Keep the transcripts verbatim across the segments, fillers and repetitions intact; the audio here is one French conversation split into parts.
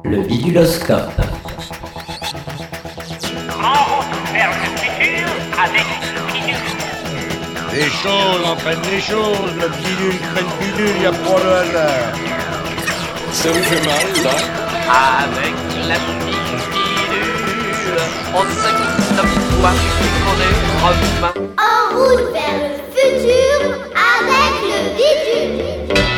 le biduloscope. En route vers le futur avec le bidule. Les choses entraînent les choses, le bidule crée le bidule, y a pas de hasard. Ça vous fait mal, là? Avec la bidule, on se quitte le poids, on est revenu. En route vers le futur avec le bidule.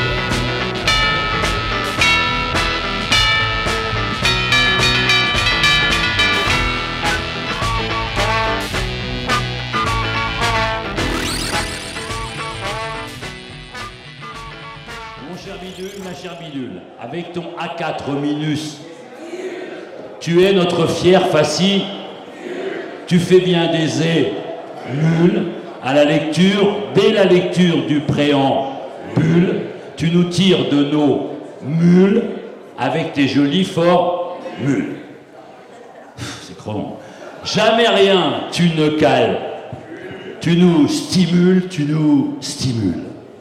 Ma chère bidule, avec ton A quatre Minus, tu es notre fier facie. Tu fais bien des é nuls à la lecture. Dès la lecture du préambule, tu nous tires de nos mules avec tes jolis formules. C'est crevant. Jamais rien, tu ne cales. Tu nous stimules, tu nous stimules.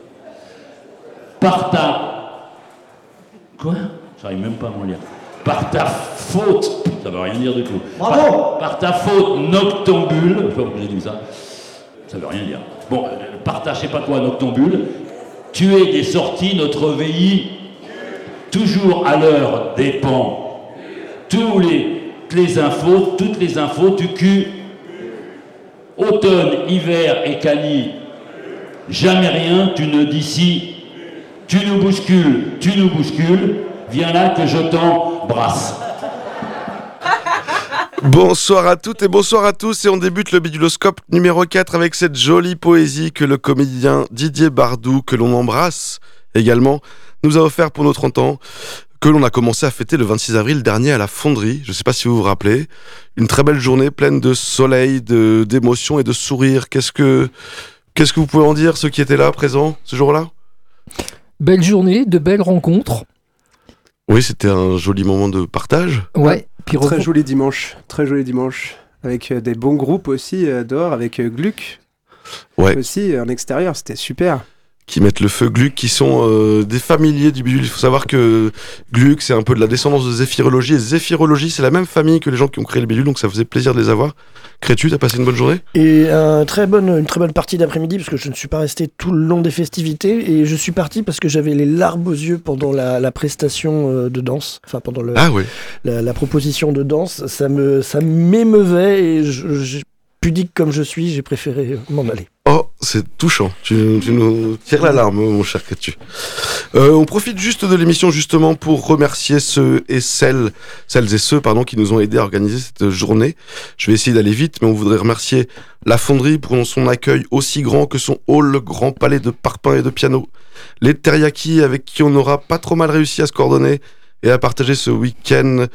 Par ta... Quoi ? J'arrive même pas à m'en lire. Par ta faute... Ça veut rien dire du tout. Bravo ! Par, par ta faute noctambule... Je sais pas pourquoi j'ai dit ça. Ça veut rien dire. Bon, par ta je sais pas quoi noctambule, tu es des sorties notre V I, toujours à l'heure dépend. Tous les, les infos, toutes les infos, tu cues. Automne, hiver et cani. Jamais rien, tu ne dis si. Tu nous bouscules, tu nous bouscules, viens là que je t'embrasse. Bonsoir à toutes et bonsoir à tous, et on débute le biduloscope numéro quatre avec cette jolie poésie que le comédien Didier Bardou, que l'on embrasse également, nous a offert pour nos trente ans, que l'on a commencé à fêter le vingt-six avril dernier à la Fonderie. Je ne sais pas si vous vous rappelez, une très belle journée pleine de soleil, de, d'émotions et de sourires. Qu'est-ce que, qu'est-ce que vous pouvez en dire, ceux qui étaient là, présents, ce jour-là ? Belle journée, de belles rencontres. Oui, c'était un joli moment de partage. Ouais. Puis très re... joli dimanche, très joli dimanche. Avec euh, des bons groupes aussi euh, dehors, avec euh, Gluck. Ouais. Aussi, en extérieur, c'était super. Qui mettent le feu, Gluck, qui sont euh, des familiers du bidule. Il faut savoir que Gluck, c'est un peu de la descendance de Zéphirologie. Et Zéphirologie, c'est la même famille que les gens qui ont créé le bidule, donc ça faisait plaisir de les avoir. Crétu, t'as passé une bonne journée ? Et un très bonne, une très bonne partie d'après-midi, parce que je ne suis pas resté tout le long des festivités, et je suis parti parce que j'avais les larmes aux yeux pendant la, la prestation de danse, enfin pendant le, ah, oui. la, la proposition de danse. Ça, me, ça m'émeuvait, et je, je, pudique comme je suis, j'ai préféré m'en aller. Oh, c'est touchant. Tu, tu nous tires la larme, mon cher Crétu. Euh, on profite juste de l'émission justement pour remercier ceux et celles, celles et ceux, pardon, qui nous ont aidés à organiser cette journée. Je vais essayer d'aller vite, mais on voudrait remercier la Fonderie pour son accueil aussi grand que son hall, le grand palais de parpaings et de piano. Les Teriyaki avec qui on aura pas trop mal réussi à se coordonner et à partager ce week-end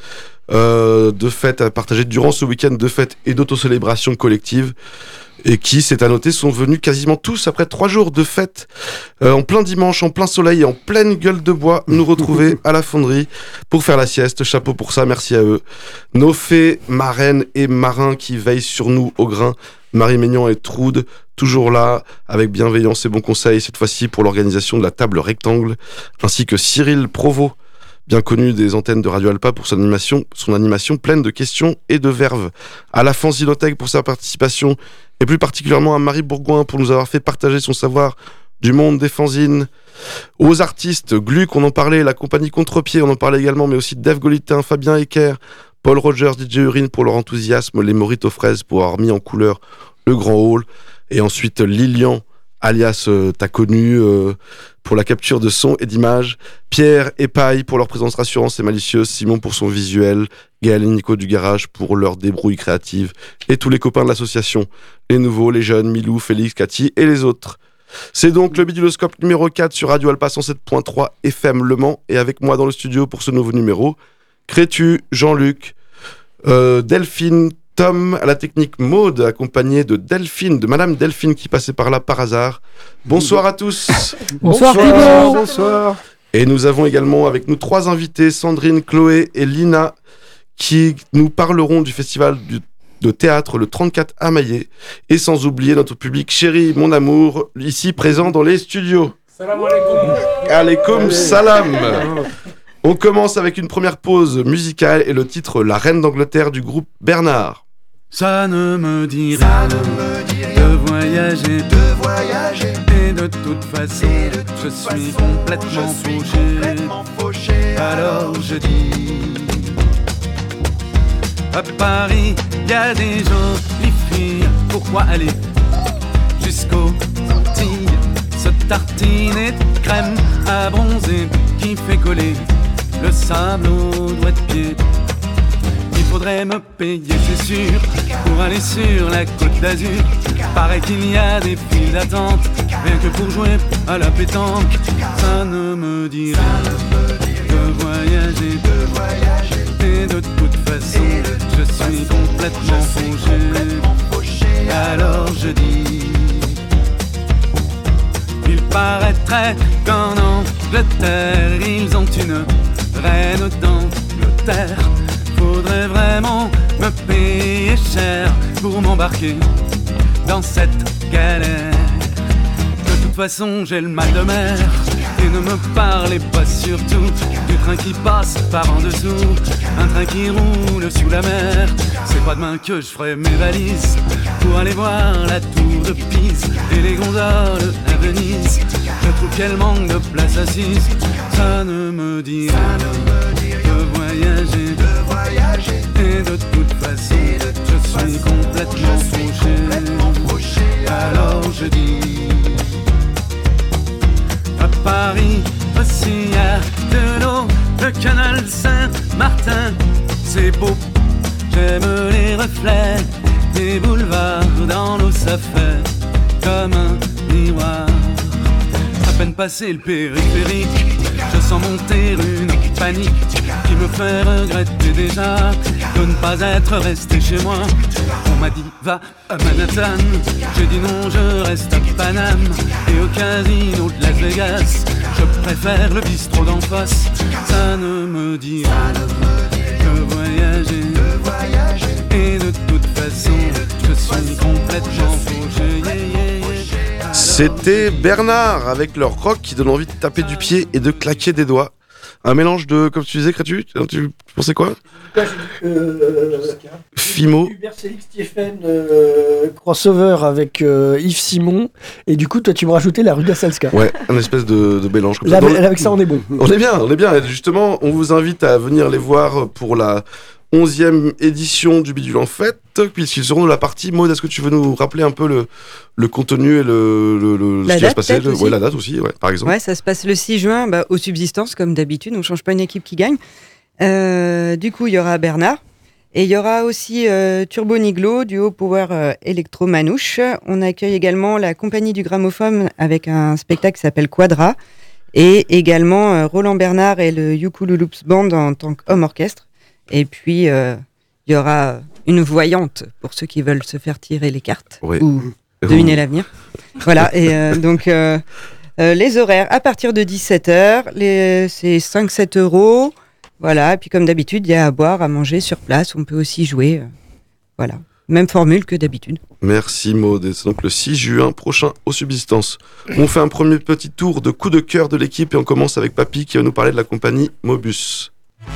euh, de fête, à partager durant ce week-end de fête et d'autocélébration collective. Et qui, c'est à noter, sont venus quasiment tous après trois jours de fête, euh, en plein dimanche, en plein soleil et en pleine gueule de bois, nous retrouver à la Fonderie pour faire la sieste. Chapeau pour ça, merci à eux. Nos fées, marraines et marins qui veillent sur nous au grain, Marie Maignan et Troude, toujours là, avec bienveillance et bons conseils, cette fois-ci pour l'organisation de la table rectangle, ainsi que Cyril Provost, bien connu des antennes de Radio Alpa pour son animation, son animation pleine de questions et de verve. À la Fanzinothèque pour sa participation, et plus particulièrement à Marie Bourgoin pour nous avoir fait partager son savoir du monde des fanzines. Aux artistes, Gluck, on en parlait, la compagnie Contre-Pied, on en parlait également, mais aussi Dave Golitin, Fabien Ecker, Paul Rogers, D J Urine pour leur enthousiasme, les Moritos Fraises pour avoir mis en couleur le grand hall, et ensuite Lilian, alias euh, t'as connu, euh, pour la capture de son et d'image, Pierre et Paille pour leur présence rassurante et malicieuse, Simon pour son visuel, Gaël et Nico du Garage pour leur débrouille créative, et tous les copains de l'association, les nouveaux, les jeunes, Milou, Félix, Cathy et les autres. C'est donc le biduloscope numéro quatre sur Radio Alpa cent sept point trois F M Le Mans, et avec moi dans le studio pour ce nouveau numéro, Crétu, Jean-Luc, euh, Delphine, Tom à la technique, Maude, accompagnée de Delphine, de Madame Delphine qui passait par là par hasard. Bonsoir à tous. Bonsoir, bonsoir, bonsoir. Et nous avons également avec nous trois invités, Sandrine, Chloé et Lina, qui nous parleront du festival du, de théâtre le trente-quatre à Maillet, et sans oublier notre public chéri, mon amour, ici présent dans les studios. Salam alaikum. Alaikum salam. On commence avec une première pause musicale et le titre La Reine d'Angleterre du groupe Bernard. Ça ne me dit rien de voyager, de voyager. Et de toute façon, je suis complètement fauché. Alors je dis, à Paris, y a des jolies filles. Pourquoi aller jusqu'aux Antilles, se tartiner de crème à bronzer qui fait coller le sable aux doigts de pied. Il faudrait me payer, c'est sûr, pour aller sur la côte d'Azur. Paraît qu'il y a des files d'attente, rien que pour jouer à la pétanque. Ça ne me dit rien de voyager, de voyager. Et de toute façon, je suis complètement fauché. Alors je dis, il paraîtrait qu'en Angleterre, ils ont une reine d'Angleterre. Faudrait vraiment me payer cher pour m'embarquer dans cette galère. De toute façon, j'ai le mal de mer. Et ne me parlez pas surtout du train qui passe par en dessous, un train qui roule sous la mer. C'est pas demain que je ferai mes valises pour aller voir la tour de Pise et les gondoles à Venise. Je trouve qu'elle manque de place assise. Ça ne me dit rien de voyager, de voyager. Et de toute façon, je suis complètement fauché. Alors je dis, à Paris aussi y a de l'eau, le canal Saint-Martin, c'est beau. J'aime les reflets des boulevards dans l'eau, ça fait comme un miroir. À peine passé le périphérique, je sens monter une panique qui me fait regretter déjà de ne pas être resté chez moi. On m'a dit va à Manhattan, j'ai dit non, je reste à Paname. Et au casino de Las Vegas, je préfère le bistrot d'en face. Ça ne me dit rien de voyager, de voyager. Et de toute façon, je suis complètement fauché. Yeah, yeah, yeah. C'était Bernard avec leur rock qui donne envie de taper du pied et de claquer des doigts. Un mélange de, comme tu disais, Crétu, tu pensais quoi? euh, Fimo. Hubert Félix Stephen, euh, crossover avec euh, Yves Simon. Et du coup, toi, tu me rajoutais la Ruda Salska. Ouais, un espèce de, de mélange comme Là, ça. avec ça, on est bon. On est bien, on est bien. Et justement, on vous invite à venir les voir pour la onzième édition du Bidule en Fête, puisqu'ils seront de la partie. Maud, est-ce que tu veux nous rappeler un peu le, le contenu et le, le, le la ce qui va se date, passer le, aussi. ouais, la date aussi, ouais, par exemple. Ouais, ça se passe le six juin bah, aux Subsistances, comme d'habitude. On ne change pas une équipe qui gagne. Euh, du coup, il y aura Bernard. Et il y aura aussi euh, Turbo Niglo, duo power euh, électro-manouche. On accueille également la compagnie du gramophone avec un spectacle qui s'appelle Quadra. Et également euh, Roland Bernard et le Ukululoops Band en tant qu'homme orchestre. Et puis, euh, il y aura une voyante pour ceux qui veulent se faire tirer les cartes oui. ou deviner l'avenir. Voilà, et euh, donc euh, euh, les horaires à partir de dix-sept heures, les, c'est cinq à sept euros. Voilà, et puis comme d'habitude, il y a à boire, à manger sur place. On peut aussi jouer. Euh, voilà, même formule que d'habitude. Merci Maud. Et c'est donc le six juin prochain aux Subsistances. On fait un premier petit tour de coup de cœur de l'équipe et on commence avec Papy qui va nous parler de la compagnie Mobus.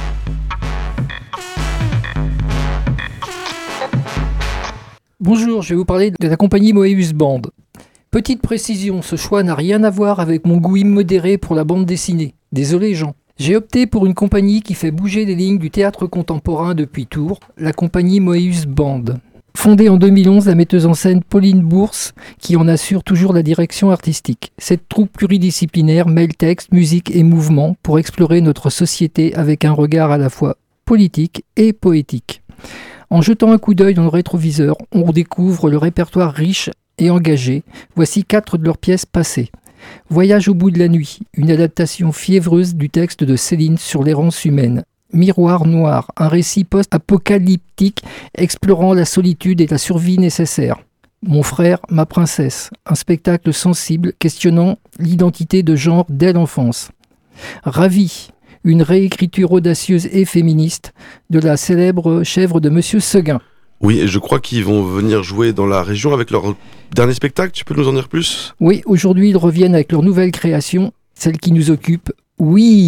Bonjour, je vais vous parler de la compagnie Moebius Band. Petite précision, ce choix n'a rien à voir avec mon goût immodéré pour la bande dessinée. Désolé Jean. J'ai opté pour une compagnie qui fait bouger les lignes du théâtre contemporain depuis Tours, la compagnie Moebius Band. Fondée en deux mille onze, la metteuse en scène Pauline Bourse, qui en assure toujours la direction artistique. Cette troupe pluridisciplinaire mêle texte, musique et mouvement pour explorer notre société avec un regard à la fois politique et poétique. En jetant un coup d'œil dans le rétroviseur, on découvre le répertoire riche et engagé. Voici quatre de leurs pièces passées. Voyage au bout de la nuit, une adaptation fiévreuse du texte de Céline sur l'errance humaine. Miroir noir, un récit post-apocalyptique explorant la solitude et la survie nécessaire. Mon frère, ma princesse, un spectacle sensible questionnant l'identité de genre dès l'enfance. Ravi, une réécriture audacieuse et féministe de la célèbre chèvre de Monsieur Seguin. Oui, et je crois qu'ils vont venir jouer dans la région avec leur dernier spectacle. Tu peux nous en dire plus ? Oui, aujourd'hui ils reviennent avec leur nouvelle création, celle qui nous occupe. Oui,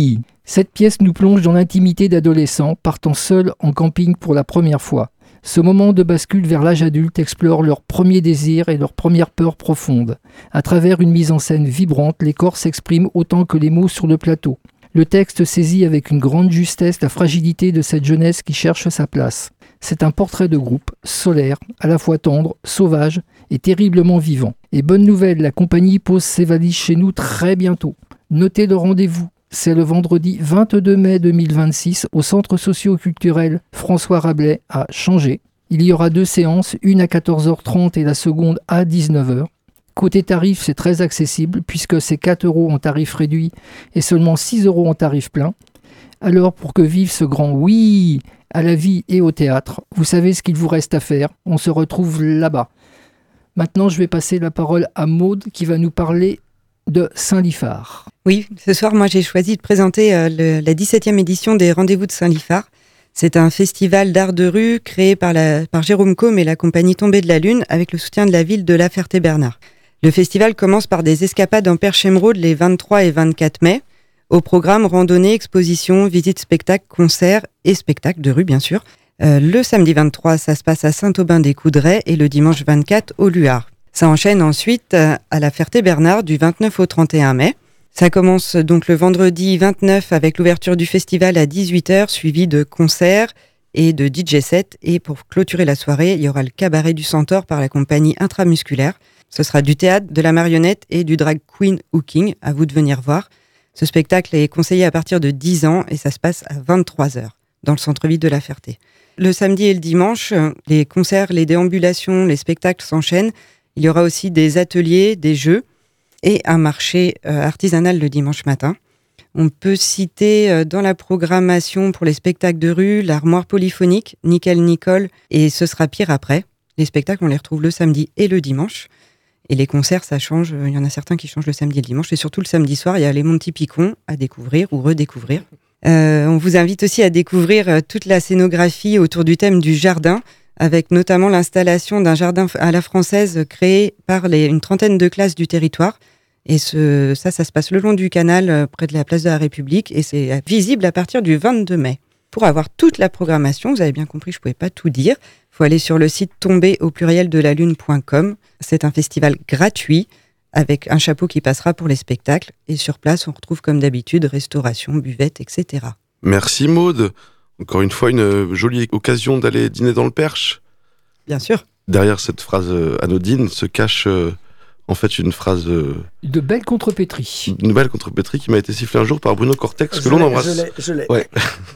Cette pièce nous plonge dans l'intimité d'adolescents partant seuls en camping pour la première fois. Ce moment de bascule vers l'âge adulte explore leurs premiers désirs et leurs premières peurs profondes. À travers une mise en scène vibrante, les corps s'expriment autant que les mots sur le plateau. Le texte saisit avec une grande justesse la fragilité de cette jeunesse qui cherche sa place. C'est un portrait de groupe, solaire, à la fois tendre, sauvage et terriblement vivant. Et bonne nouvelle, la compagnie pose ses valises chez nous très bientôt. Notez le rendez-vous. C'est le vendredi vingt-deux mai deux mille vingt-six au Centre socio-culturel François Rabelais à Changé. Il y aura deux séances, une à quatorze heures trente et la seconde à dix-neuf heures. Côté tarif, c'est très accessible puisque c'est quatre euros en tarif réduit et seulement six euros en tarif plein. Alors pour que vive ce grand oui à la vie et au théâtre, vous savez ce qu'il vous reste à faire, on se retrouve là-bas. Maintenant, je vais passer la parole à Maude qui va nous parler de Saint-Liphard. Oui, ce soir, moi, j'ai choisi de présenter euh, le, la dix-septième édition des Rendez-vous de Saint-Liphard. C'est un festival d'art de rue créé par, la, par Jérôme Côme et la compagnie Tombée de la Lune avec le soutien de la ville de La Ferté-Bernard. Le festival commence par des escapades en Perche Émeraude les vingt-trois et vingt-quatre mai. Au programme, randonnée, exposition, visite, spectacle, concerts et spectacles de rue, bien sûr. Euh, le samedi vingt-trois, ça se passe à Saint-Aubin-des-Coudrais et le dimanche vingt-quatre au Luard. Ça enchaîne ensuite à la Ferté-Bernard du vingt-neuf au trente et un mai. Ça commence donc le vendredi vingt-neuf avec l'ouverture du festival à dix-huit heures, suivi de concerts et de D J sets. Et pour clôturer la soirée, il y aura le cabaret du Centaure par la compagnie Intramusculaire. Ce sera du théâtre, de la marionnette et du drag queen hooking. À vous de venir voir. Ce spectacle est conseillé à partir de dix ans et ça se passe à vingt-trois heures dans le centre-ville de La Ferté. Le samedi et le dimanche, les concerts, les déambulations, les spectacles s'enchaînent. Il y aura aussi des ateliers, des jeux et un marché euh, artisanal le dimanche matin. On peut citer euh, dans la programmation pour les spectacles de rue, l'armoire polyphonique, Nickel Nicole et Ce sera pire après. Les spectacles, on les retrouve le samedi et le dimanche. Et les concerts, ça change. Il y en a certains qui changent le samedi et le dimanche. Et surtout le samedi soir, il y a les Monty Picon à découvrir ou redécouvrir. Euh, on vous invite aussi à découvrir euh, toute la scénographie autour du thème du jardin, avec notamment l'installation d'un jardin à la française créé par les, une trentaine de classes du territoire. Et ce, ça, ça se passe le long du canal, euh, près de la place de la République, et c'est visible à partir du vingt-deux mai. Pour avoir toute la programmation, vous avez bien compris, je ne pouvais pas tout dire, il faut aller sur le site tombé au pluriel de la lune point com. C'est un festival gratuit, avec un chapeau qui passera pour les spectacles, et sur place, on retrouve comme d'habitude restauration, buvette, et cetera. Merci Maude. Encore une fois, une jolie occasion d'aller dîner dans le Perche. Bien sûr. Derrière cette phrase anodine se cache euh, en fait une phrase... Euh, de belle contrepétrie. Une belle contrepétrie qui m'a été sifflée un jour par Bruno Cortex, que Je l'on l'ai, embrasse. Je l'ai, je l'ai. Ouais.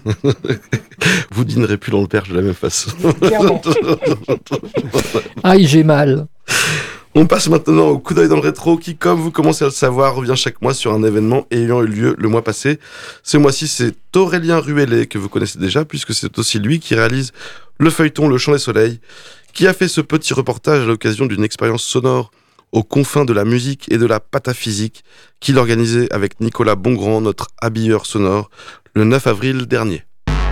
Vous dînerez plus dans le Perche de la même façon. Clairement. Aïe, j'ai mal. On passe maintenant au coup d'œil dans le rétro qui, comme vous commencez à le savoir, revient chaque mois sur un événement ayant eu lieu le mois passé. Ce mois-ci, c'est Aurélien Ruellet, que vous connaissez déjà, puisque c'est aussi lui qui réalise le feuilleton Le Chant des Soleils, qui a fait ce petit reportage à l'occasion d'une expérience sonore aux confins de la musique et de la pataphysique qu'il organisait avec Nicolas Bongrand, notre habilleur sonore, le neuf avril dernier.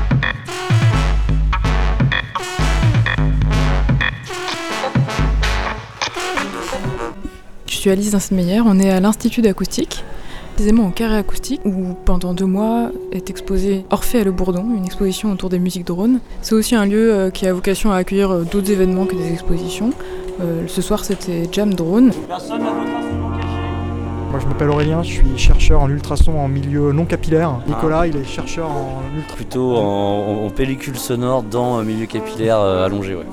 Je suis Alice Dinsenmeyer, on est à l'Institut d'acoustique, précisément au Carré Acoustique, où pendant deux mois est exposé Orphée à Le Bourdon, une exposition autour des musiques drones. C'est aussi un lieu qui a vocation à accueillir d'autres événements que des expositions. Euh, ce soir, c'était Jam Drone. Personne n'a votre instrument caché. Moi, je m'appelle Aurélien, je suis chercheur en ultrasons en milieu non capillaire. Nicolas, il est chercheur en ultra... Plutôt en, en pellicule sonore dans un milieu capillaire euh, allongé, ouais.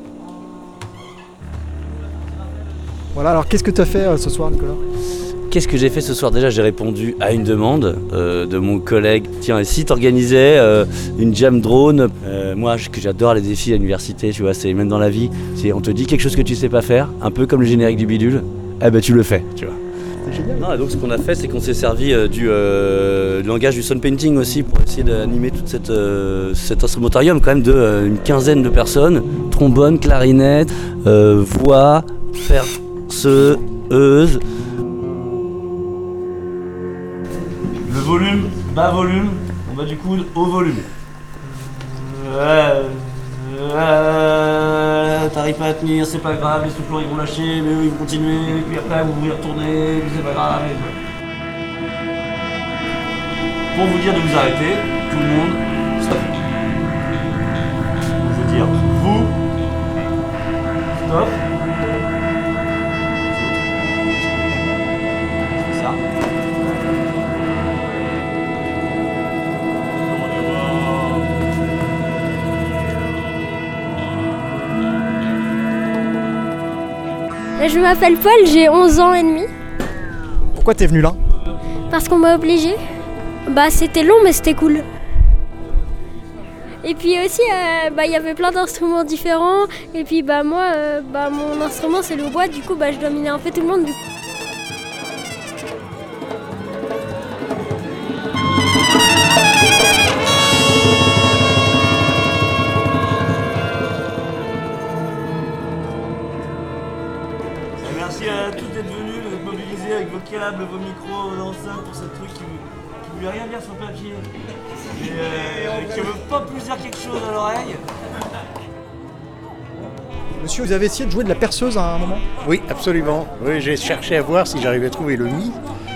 Voilà, alors qu'est-ce que tu as fait euh, ce soir, Nicolas ? Qu'est-ce que j'ai fait ce soir ? Déjà, j'ai répondu à une demande euh, de mon collègue. Tiens, si t'organisais euh, une jam drone, euh, moi, je, que j'adore les défis à l'université, tu vois, c'est même dans la vie, c'est on te dit quelque chose que tu sais pas faire, un peu comme le générique du bidule, eh ben tu le fais, tu vois. C'est génial. Non, et donc ce qu'on a fait, c'est qu'on s'est servi euh, du, euh, du langage du sound painting aussi pour essayer d'animer tout cette, euh, cet instrumentarium quand même de euh, une quinzaine de personnes, trombone, clarinette, euh, voix, perceuse. Le volume, bas volume, on va du coude au volume. Euh, euh, T'arrives pas à tenir, c'est pas grave, les soufflants ils vont lâcher, mais eux ils vont continuer, puis après vous y retourner, c'est pas grave. pour vous dire de vous arrêter, tout le monde, stop. Je veux dire, vous, stop. C'est ça. Je m'appelle Paul, j'ai onze ans et demi. Pourquoi t'es venu là? Parce qu'on m'a obligé. Bah c'était long mais c'était cool. Et puis aussi, euh, bah il y avait plein d'instruments différents. Et puis bah moi, euh, bah mon instrument c'est le bois, du coup bah je dominais un peu tout le monde. Du coup. Merci à tous d'être venus, d'être mobilisés avec vos câbles, vos micros, vos enceintes pour ce truc qui ne voulait rien dire sur le papier et euh, qui ne veut pas plus dire quelque chose à l'oreille. Monsieur, vous avez essayé de jouer de la perceuse à un moment? Oui, absolument. Oui, j'ai cherché à voir si j'arrivais à trouver le mi.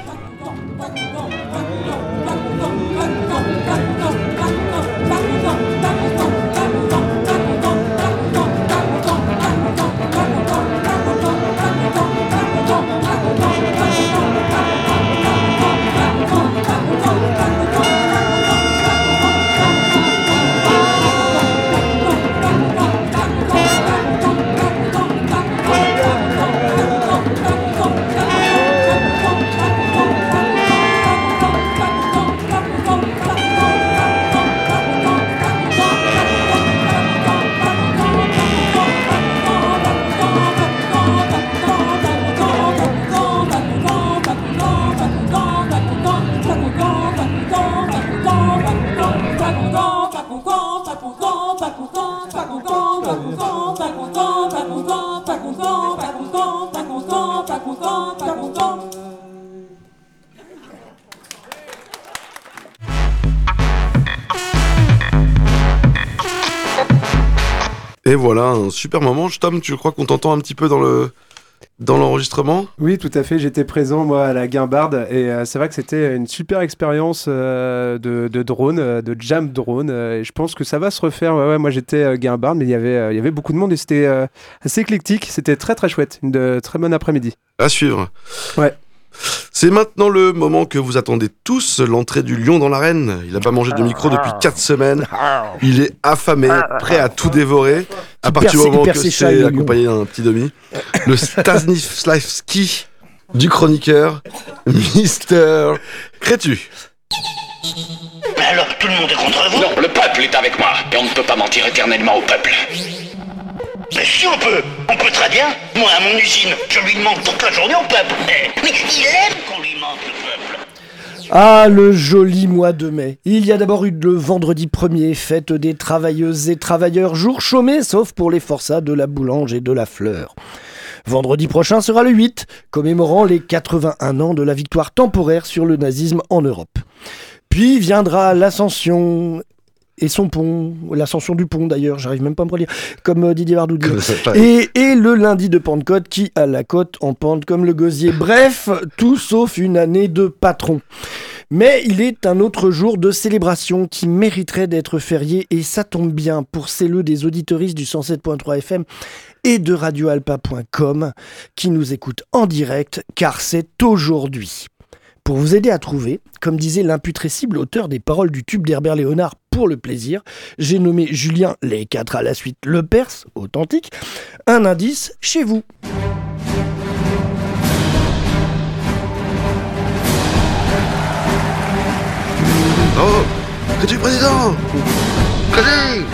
Et voilà, un super moment. Tom, tu crois qu'on t'entend un petit peu dans le dans l'enregistrement? Oui, tout à fait. J'étais présent, moi, à la Guimbarde. Et euh, c'est vrai que c'était une super expérience euh, de, de drone, euh, de jam drone. Euh, et je pense que ça va se refaire. Ouais, ouais, moi, j'étais à Guimbarde, mais il y avait, euh, il y avait beaucoup de monde et c'était euh, assez éclectique. C'était très, très chouette. Une de, très bonne après-midi. À suivre. Ouais. C'est maintenant le moment que vous attendez tous, l'entrée du lion dans l'arène. Il n'a pas mangé de micro depuis quatre semaines. Il est affamé, prêt à tout dévorer. À partir du moment que c'est accompagné d'un petit demi. Le Stanislavski du chroniqueur, Mister Crétu. Mais alors, tout le monde est contre vous? Non, le peuple est avec moi, et on ne peut pas mentir éternellement au peuple. Mais si on peut, on peut très bien. Moi, à mon usine, je lui demande toute la journée au peuple. Mais il aime qu'on lui mente, le peuple. Ah, le joli mois de mai. Il y a d'abord eu le vendredi premier, fête des travailleuses et travailleurs, jour chômé, sauf pour les forçats de la boulange et de la fleur. Vendredi prochain sera le huit, commémorant les quatre-vingt-un ans de la victoire temporaire sur le nazisme en Europe. Puis viendra l'ascension... et son pont, l'ascension du pont d'ailleurs, j'arrive même pas à me relire, comme Didier Bardou dit. Et, et le lundi de Pentecôte qui a la côte en pente comme le gosier. Bref, tout sauf une année de patron. Mais il est un autre jour de célébration qui mériterait d'être férié et ça tombe bien pour celles des auditeuristes du cent sept point trois F M et de radio alpa point com qui nous écoutent en direct car c'est aujourd'hui. Pour vous aider à trouver, comme disait l'imputrescible auteur des paroles du tube d'Herbert Léonard pour le plaisir, j'ai nommé Julien, les quatre à la suite, le Perse, authentique, un indice chez vous. Oh, Crétu président Crétu.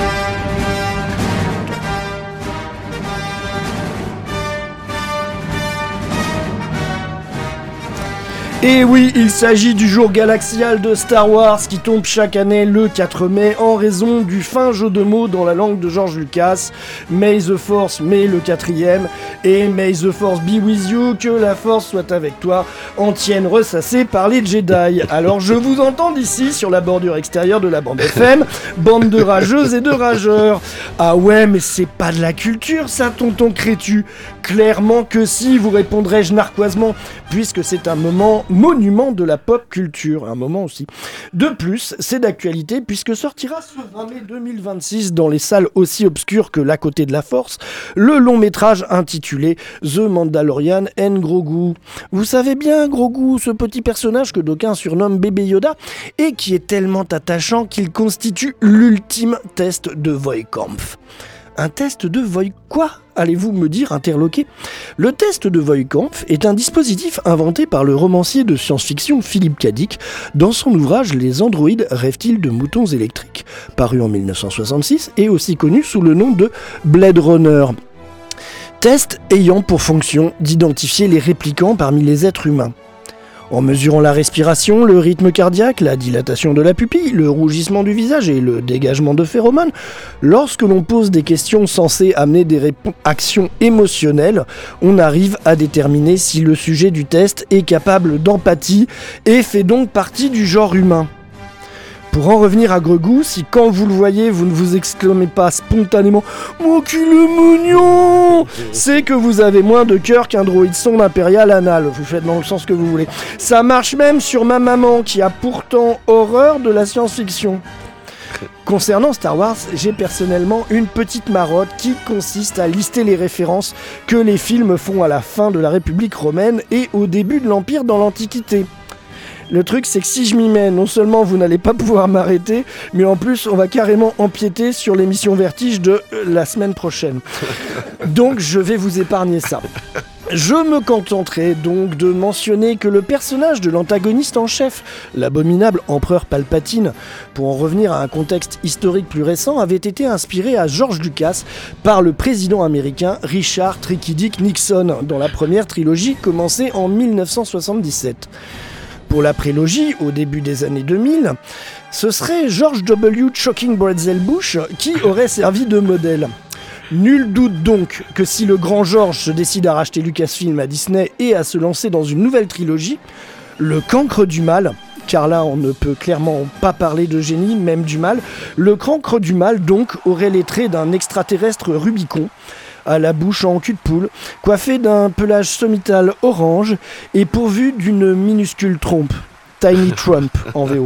Et oui, il s'agit du jour galaxial de Star Wars qui tombe chaque année le quatre mai en raison du fin jeu de mots dans la langue de George Lucas. May the Force, mais le quatrième, et May the Force be with you, que la Force soit avec toi, en tienne ressassée par les Jedi. Alors je vous entends d'ici sur la bordure extérieure de la bande F M, bande de rageuses et de rageurs. Ah ouais, mais c'est pas de la culture ça, tonton Crétu. Clairement que si, vous répondrai-je narquoisement, puisque c'est un moment monument de la pop culture, un moment aussi. De plus, c'est d'actualité puisque sortira ce vingt mai deux mille vingt-six dans les salles aussi obscures que l'À côté de la Force, le long métrage intitulé The Mandalorian and Grogu. Vous savez bien, Grogu, ce petit personnage que d'aucuns surnomment Bébé Yoda et qui est tellement attachant qu'il constitue l'ultime test de Voight-Kampff. Un test de Voight quoi ? Allez-vous me dire, interloqué ? Le test de Voight-Kampff est un dispositif inventé par le romancier de science-fiction Philip K. Dick dans son ouvrage « Les androïdes rêvent-ils de moutons électriques ?» paru en dix-neuf cent soixante-six et aussi connu sous le nom de Blade Runner. Test ayant pour fonction d'identifier les réplicants parmi les êtres humains. En mesurant la respiration, le rythme cardiaque, la dilatation de la pupille, le rougissement du visage et le dégagement de phéromones, lorsque l'on pose des questions censées amener des réactions émotionnelles, on arrive à déterminer si le sujet du test est capable d'empathie et fait donc partie du genre humain. Pour en revenir à Grogu, si quand vous le voyez, vous ne vous exclamez pas spontanément « Mon cul le mignon !» c'est que vous avez moins de cœur qu'un droïde sonde impérial anal. Vous faites dans le sens que vous voulez. Ça marche même sur ma maman qui a pourtant horreur de la science-fiction. Concernant Star Wars, j'ai personnellement une petite marotte qui consiste à lister les références que les films font à la fin de la République romaine et au début de l'Empire dans l'Antiquité. Le truc, c'est que si je m'y mets, non seulement vous n'allez pas pouvoir m'arrêter, mais en plus, on va carrément empiéter sur l'émission Vertige de euh, la semaine prochaine. Donc, je vais vous épargner ça. Je me contenterai donc de mentionner que le personnage de l'antagoniste en chef, l'abominable empereur Palpatine, pour en revenir à un contexte historique plus récent, avait été inspiré à George Lucas par le président américain Richard Tricky Dick Nixon dans la première trilogie commencée en dix-neuf cent soixante-dix-sept. Pour la prélogie, au début des années deux mille, ce serait George W. Choking Bretzel Bush qui aurait servi de modèle. Nul doute donc que si le grand George se décide à racheter Lucasfilm à Disney et à se lancer dans une nouvelle trilogie, le cancre du mal, car là on ne peut clairement pas parler de génie, même du mal, le cancre du mal donc aurait les traits d'un extraterrestre Rubicon, à la bouche en cul de poule, coiffé d'un pelage sommital orange et pourvu d'une minuscule trompe. Tiny Trump en V O.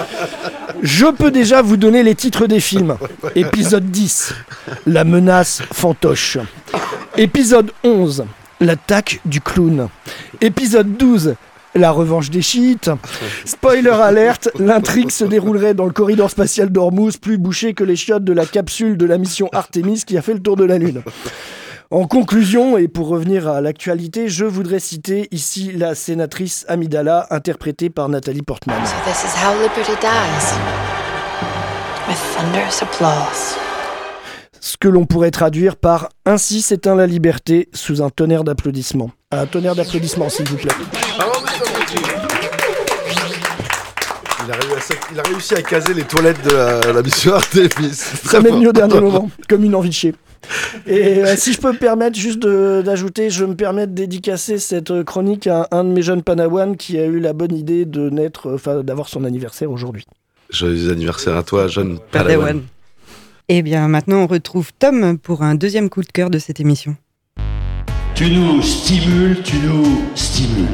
Je peux déjà vous donner les titres des films. Épisode dix, La menace fantoche. Épisode onze, L'attaque du clown. Épisode douze, La revanche des chiites. Spoiler alerte, l'intrigue se déroulerait dans le corridor spatial d'Ormuz, plus bouché que les chiottes de la capsule de la mission Artemis qui a fait le tour de la Lune. En conclusion, et pour revenir à l'actualité, je voudrais citer ici la sénatrice Amidala, interprétée par Nathalie Portman. So this is how liberty dies. With thunderous applause. Ce que l'on pourrait traduire par « Ainsi s'éteint la liberté sous un tonnerre d'applaudissements ». Un tonnerre d'applaudissements, s'il vous plaît. Il a, réussi à, il a réussi à caser les toilettes de la, la mission Artemis. Ça m'est venu au dernier moment, comme une envie de chier. Et euh, si je peux me permettre juste de, d'ajouter, je me permets de dédicacer cette chronique à un de mes jeunes Padawan qui a eu la bonne idée de naître, enfin d'avoir son anniversaire aujourd'hui. Joyeux anniversaire à toi, jeune Padawan. Padawan. Et bien maintenant on retrouve Tom pour un deuxième coup de cœur de cette émission. Tu nous stimules, tu nous stimules.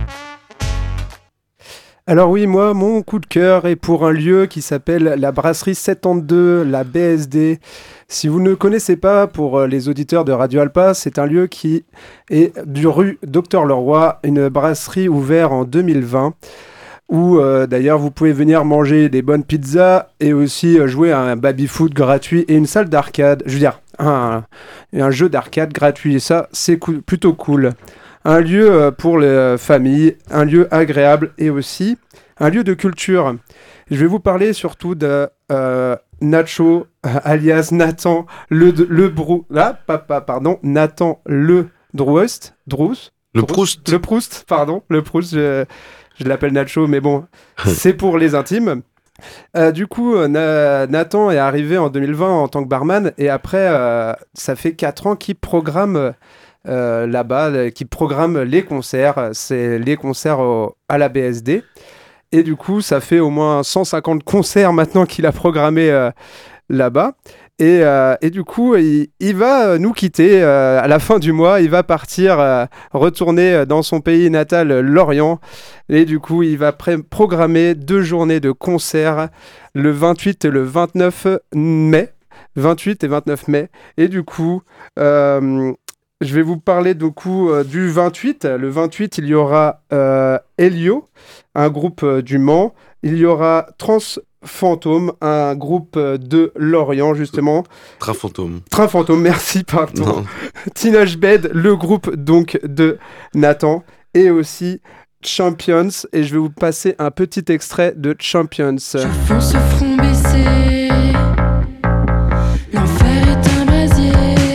Alors oui, moi, mon coup de cœur est pour un lieu qui s'appelle la Brasserie soixante-douze, la B S D. Si vous ne connaissez pas, pour les auditeurs de Radio Alpa, c'est un lieu qui est du rue Docteur Leroy, une brasserie ouverte en deux mille vingt, où euh, d'ailleurs vous pouvez venir manger des bonnes pizzas et aussi euh, jouer à un baby-foot gratuit et une salle d'arcade, je veux dire, un, un jeu d'arcade gratuit, et ça, c'est cool, plutôt cool. Un lieu pour les familles, un lieu agréable et aussi un lieu de culture. Je vais vous parler surtout de euh, Nacho, alias Nathan le, le Brou... Ah, papa, pardon, Nathan le Droust. Droust Le Proust. Le Proust, pardon. Le Proust, je, je l'appelle Nacho, mais bon, c'est pour les intimes. Euh, du coup, Na- Nathan est arrivé en deux mille vingt en tant que barman et après, euh, ça fait quatre ans qu'il programme... Euh, là-bas, qui programme les concerts, c'est les concerts au, à la B S D, et du coup ça fait au moins cent cinquante concerts maintenant qu'il a programmé euh, là-bas, Et, euh, et du coup, il, il va nous quitter euh, à la fin du mois. Il va partir, euh, retourner dans son pays natal, Lorient. Et du coup, il va pré- programmer deux journées de concerts, le vingt-huit et le vingt-neuf mai. vingt-huit et vingt-neuf mai. Et du coup, euh, je vais vous parler du coup euh, du vingt-huit. Le vingt-huit, il y aura euh, Elio, un groupe euh, du Mans. Il y aura Trans Fantôme, un groupe de Lorient, justement. Train Fantôme. Train Fantôme, merci, pardon. Teenage Bed, le groupe donc de Nathan. Et aussi Champions. Et je vais vous passer un petit extrait de Champions. Je fonce au front baissé. L'enfer est un brasier.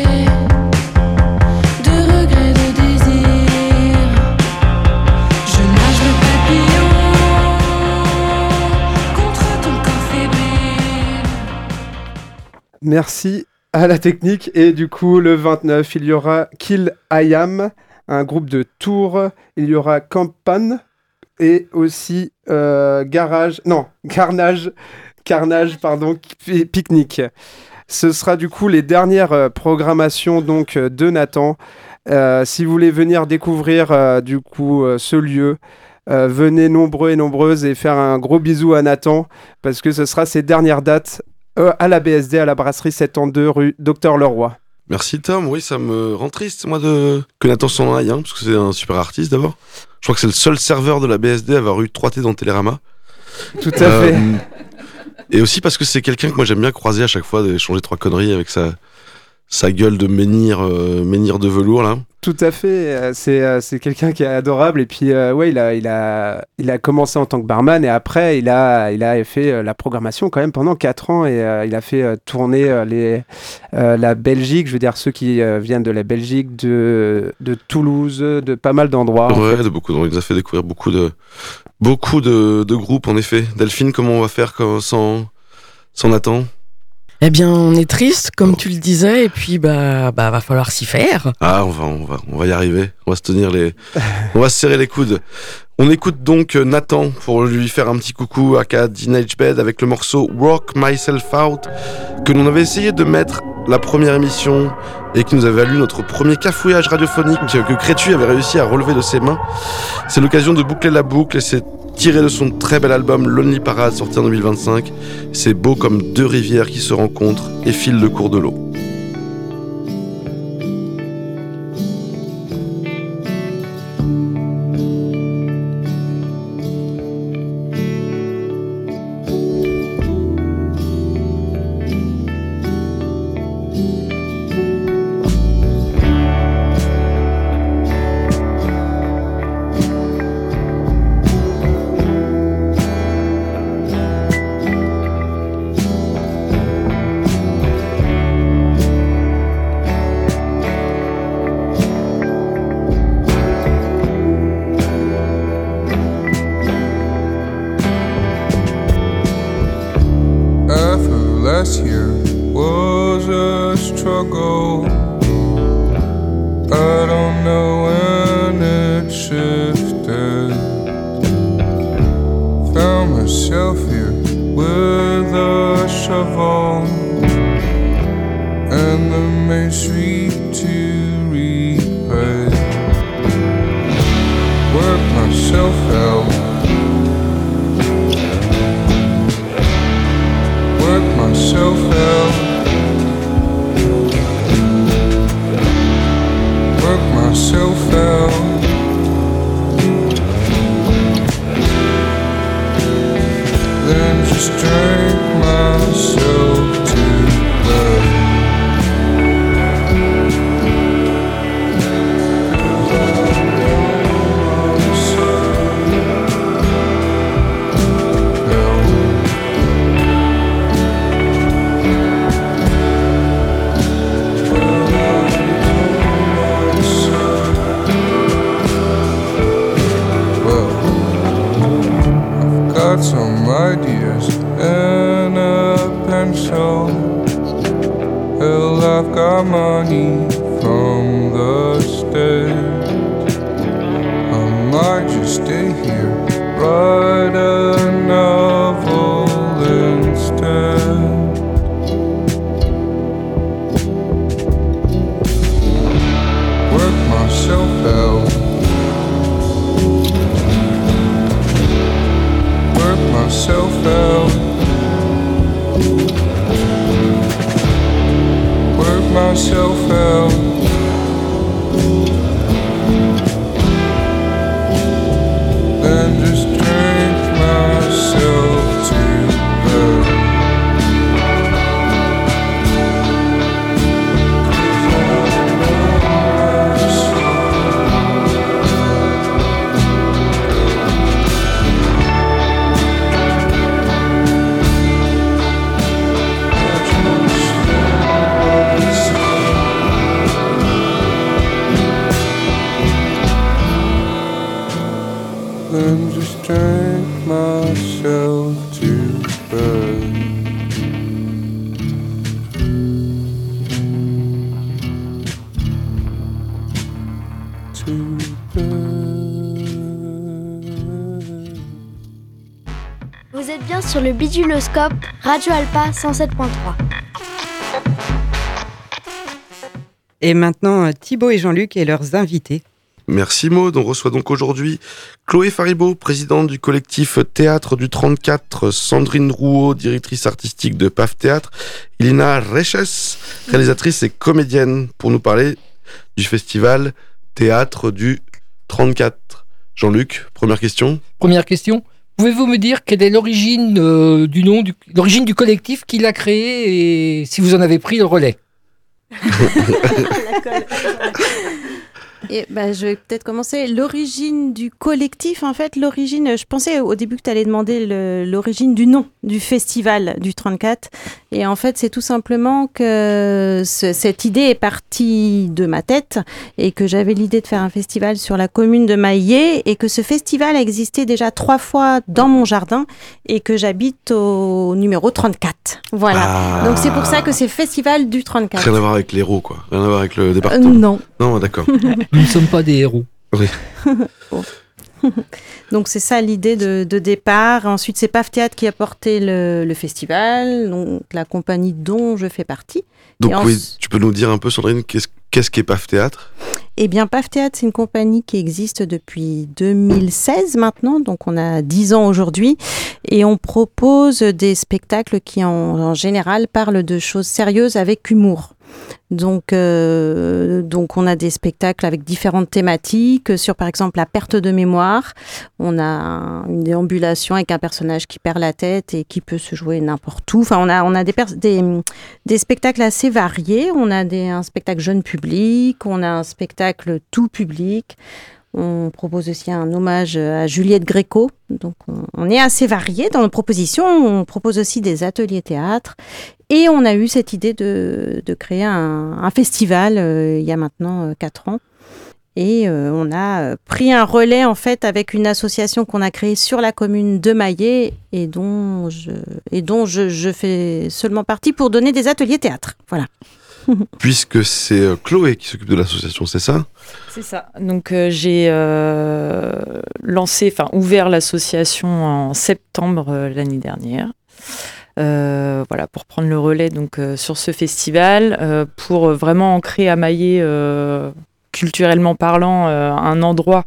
De regrets, de désirs. Je nage le papillon. Merci à la technique. Et du coup, le vingt-neuf, il y aura Kill I Am, un groupe de Tours. Il y aura Campan et aussi euh, Garage... Non, Carnage, Carnage, pardon, Picnic. Ce sera du coup les dernières euh, programmations donc, euh, de Nathan. Euh, si vous voulez venir découvrir euh, du coup euh, ce lieu, euh, venez nombreux et nombreuses et faire un gros bisou à Nathan parce que ce sera ses dernières dates Euh, à la B S D, à la brasserie sept cent deux rue Docteur Leroy. Merci Tom, oui ça me rend triste moi de... que Nathan s'en aille, hein, parce que c'est un super artiste d'abord. Je crois que c'est le seul serveur de la B S D à avoir eu trois T dans Télérama. Tout à euh, fait. Et aussi parce que c'est quelqu'un que moi j'aime bien croiser à chaque fois, d'échanger trois conneries avec sa, sa gueule de menhir, euh, menhir de velours là. Tout à fait, c'est, euh, c'est quelqu'un qui est adorable et puis euh, ouais, il a, il, a, il a commencé en tant que barman et après il a, il a fait euh, la programmation quand même pendant quatre ans et euh, il a fait euh, tourner euh, les, euh, la Belgique, je veux dire ceux qui euh, viennent de la Belgique, de, de Toulouse, de pas mal d'endroits. Ouais, de beaucoup, il nous a fait découvrir beaucoup de, beaucoup de, de groupes en effet. Delphine, comment on va faire quand, sans, sans Nathan ? Eh bien, on est triste, comme tu le disais, et puis bah, bah, va falloir s'y faire. Ah, on va, on va, on va y arriver. On va se tenir les, on va se serrer les coudes. On écoute donc Nathan pour lui faire un petit coucou à Teenage Bed avec le morceau Work Myself Out que l'on avait essayé de mettre la première émission et qui nous avait valu notre premier cafouillage radiophonique que Crétu avait réussi à relever de ses mains. C'est l'occasion de boucler la boucle et c'est tiré de son très bel album Lonely Parade sorti en deux mille vingt-cinq. C'est beau comme deux rivières qui se rencontrent et filent le cours de l'eau. sur le Biduloscope, Radio Alpa cent sept point trois. Et maintenant, Thibaut et Jean-Luc et leurs invités. Merci Maud, on reçoit donc aujourd'hui Chloé Faribault, présidente du collectif Théâtre du trente-quatre, Sandrine Rouault, directrice artistique de P A F Théâtre, Ilina Reches, réalisatrice et comédienne, pour nous parler du festival Théâtre du trente-quatre. Jean-Luc, première question. Première question. Pouvez-vous me dire quelle est l'origine euh, du nom, du, l'origine du collectif qui l'a créé et si vous en avez pris le relais? Et bah, je vais peut-être commencer. L'origine du collectif, en fait, l'origine, je pensais au début que tu allais demander le, l'origine du nom du festival du trente-quatre. Et en fait, c'est tout simplement que ce, cette idée est partie de ma tête et que j'avais l'idée de faire un festival sur la commune de Maillé et que ce festival existait déjà trois fois dans mon jardin et que j'habite au numéro trente-quatre. Voilà. Ah. Donc c'est pour ça que c'est le festival du trente-quatre. Rien à voir avec l'héros, quoi. Rien à voir avec le département. Euh, non. Non, d'accord. Nous ne sommes pas des héros. Oui. Donc c'est ça l'idée de, de départ. Ensuite c'est P A F Théâtre qui a porté le, le festival, donc la compagnie dont je fais partie. Donc Et oui, en... tu peux nous dire un peu, Sandrine, qu'est-ce, qu'est-ce qu'est P A F Théâtre ? Eh bien, P A F Théâtre, c'est une compagnie qui existe depuis deux mille seize maintenant, donc on a dix ans aujourd'hui, et on propose des spectacles qui en, en général parlent de choses sérieuses avec humour. Donc, euh, donc on a des spectacles avec différentes thématiques sur par exemple la perte de mémoire. On a une déambulation avec un personnage qui perd la tête et qui peut se jouer n'importe où. Enfin, on a, on a des, pers- des, des spectacles assez variés. On a des, un spectacle jeune public, on a un spectacle tout public. On propose aussi un hommage à Juliette Gréco. Donc, on, on est assez varié dans nos propositions. On propose aussi des ateliers théâtre. Et on a eu cette idée de, de créer un, un festival euh, il y a maintenant euh, quatre ans. Et euh, on a pris un relais en fait avec une association qu'on a créée sur la commune de Maillé et dont je, et dont je, je fais seulement partie pour donner des ateliers théâtre. Voilà. Puisque c'est Chloé qui s'occupe de l'association, c'est ça ? C'est ça. Donc euh, j'ai euh, lancé, enfin ouvert l'association en septembre euh, l'année dernière. Euh, voilà, pour prendre le relais donc euh, sur ce festival, euh, pour vraiment ancrer à Maillé, euh, culturellement parlant, euh, un endroit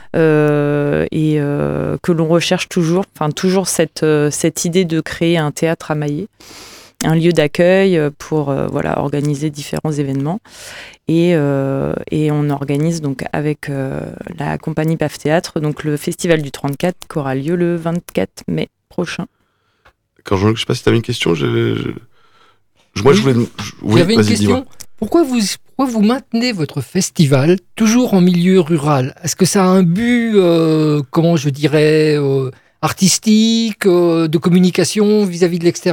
euh, et euh, que l'on recherche toujours. Enfin toujours cette euh, cette idée de créer un théâtre à Maillé, un lieu d'accueil pour euh, voilà organiser différents événements et euh, et on organise donc avec euh, la compagnie P A F Théâtre donc le festival du trente-quatre qui aura lieu le vingt-quatre mai prochain. Quand Jean-Luc, je sais pas si tu avais une question. Je, je... Moi, oui. je voulais. Je... Oui, J'avais une question. Pourquoi vous, pourquoi vous maintenez votre festival toujours en milieu rural ? Est-ce que ça a un but, euh, comment je dirais, euh, artistique, euh, de communication vis-à-vis de l'extérieur ?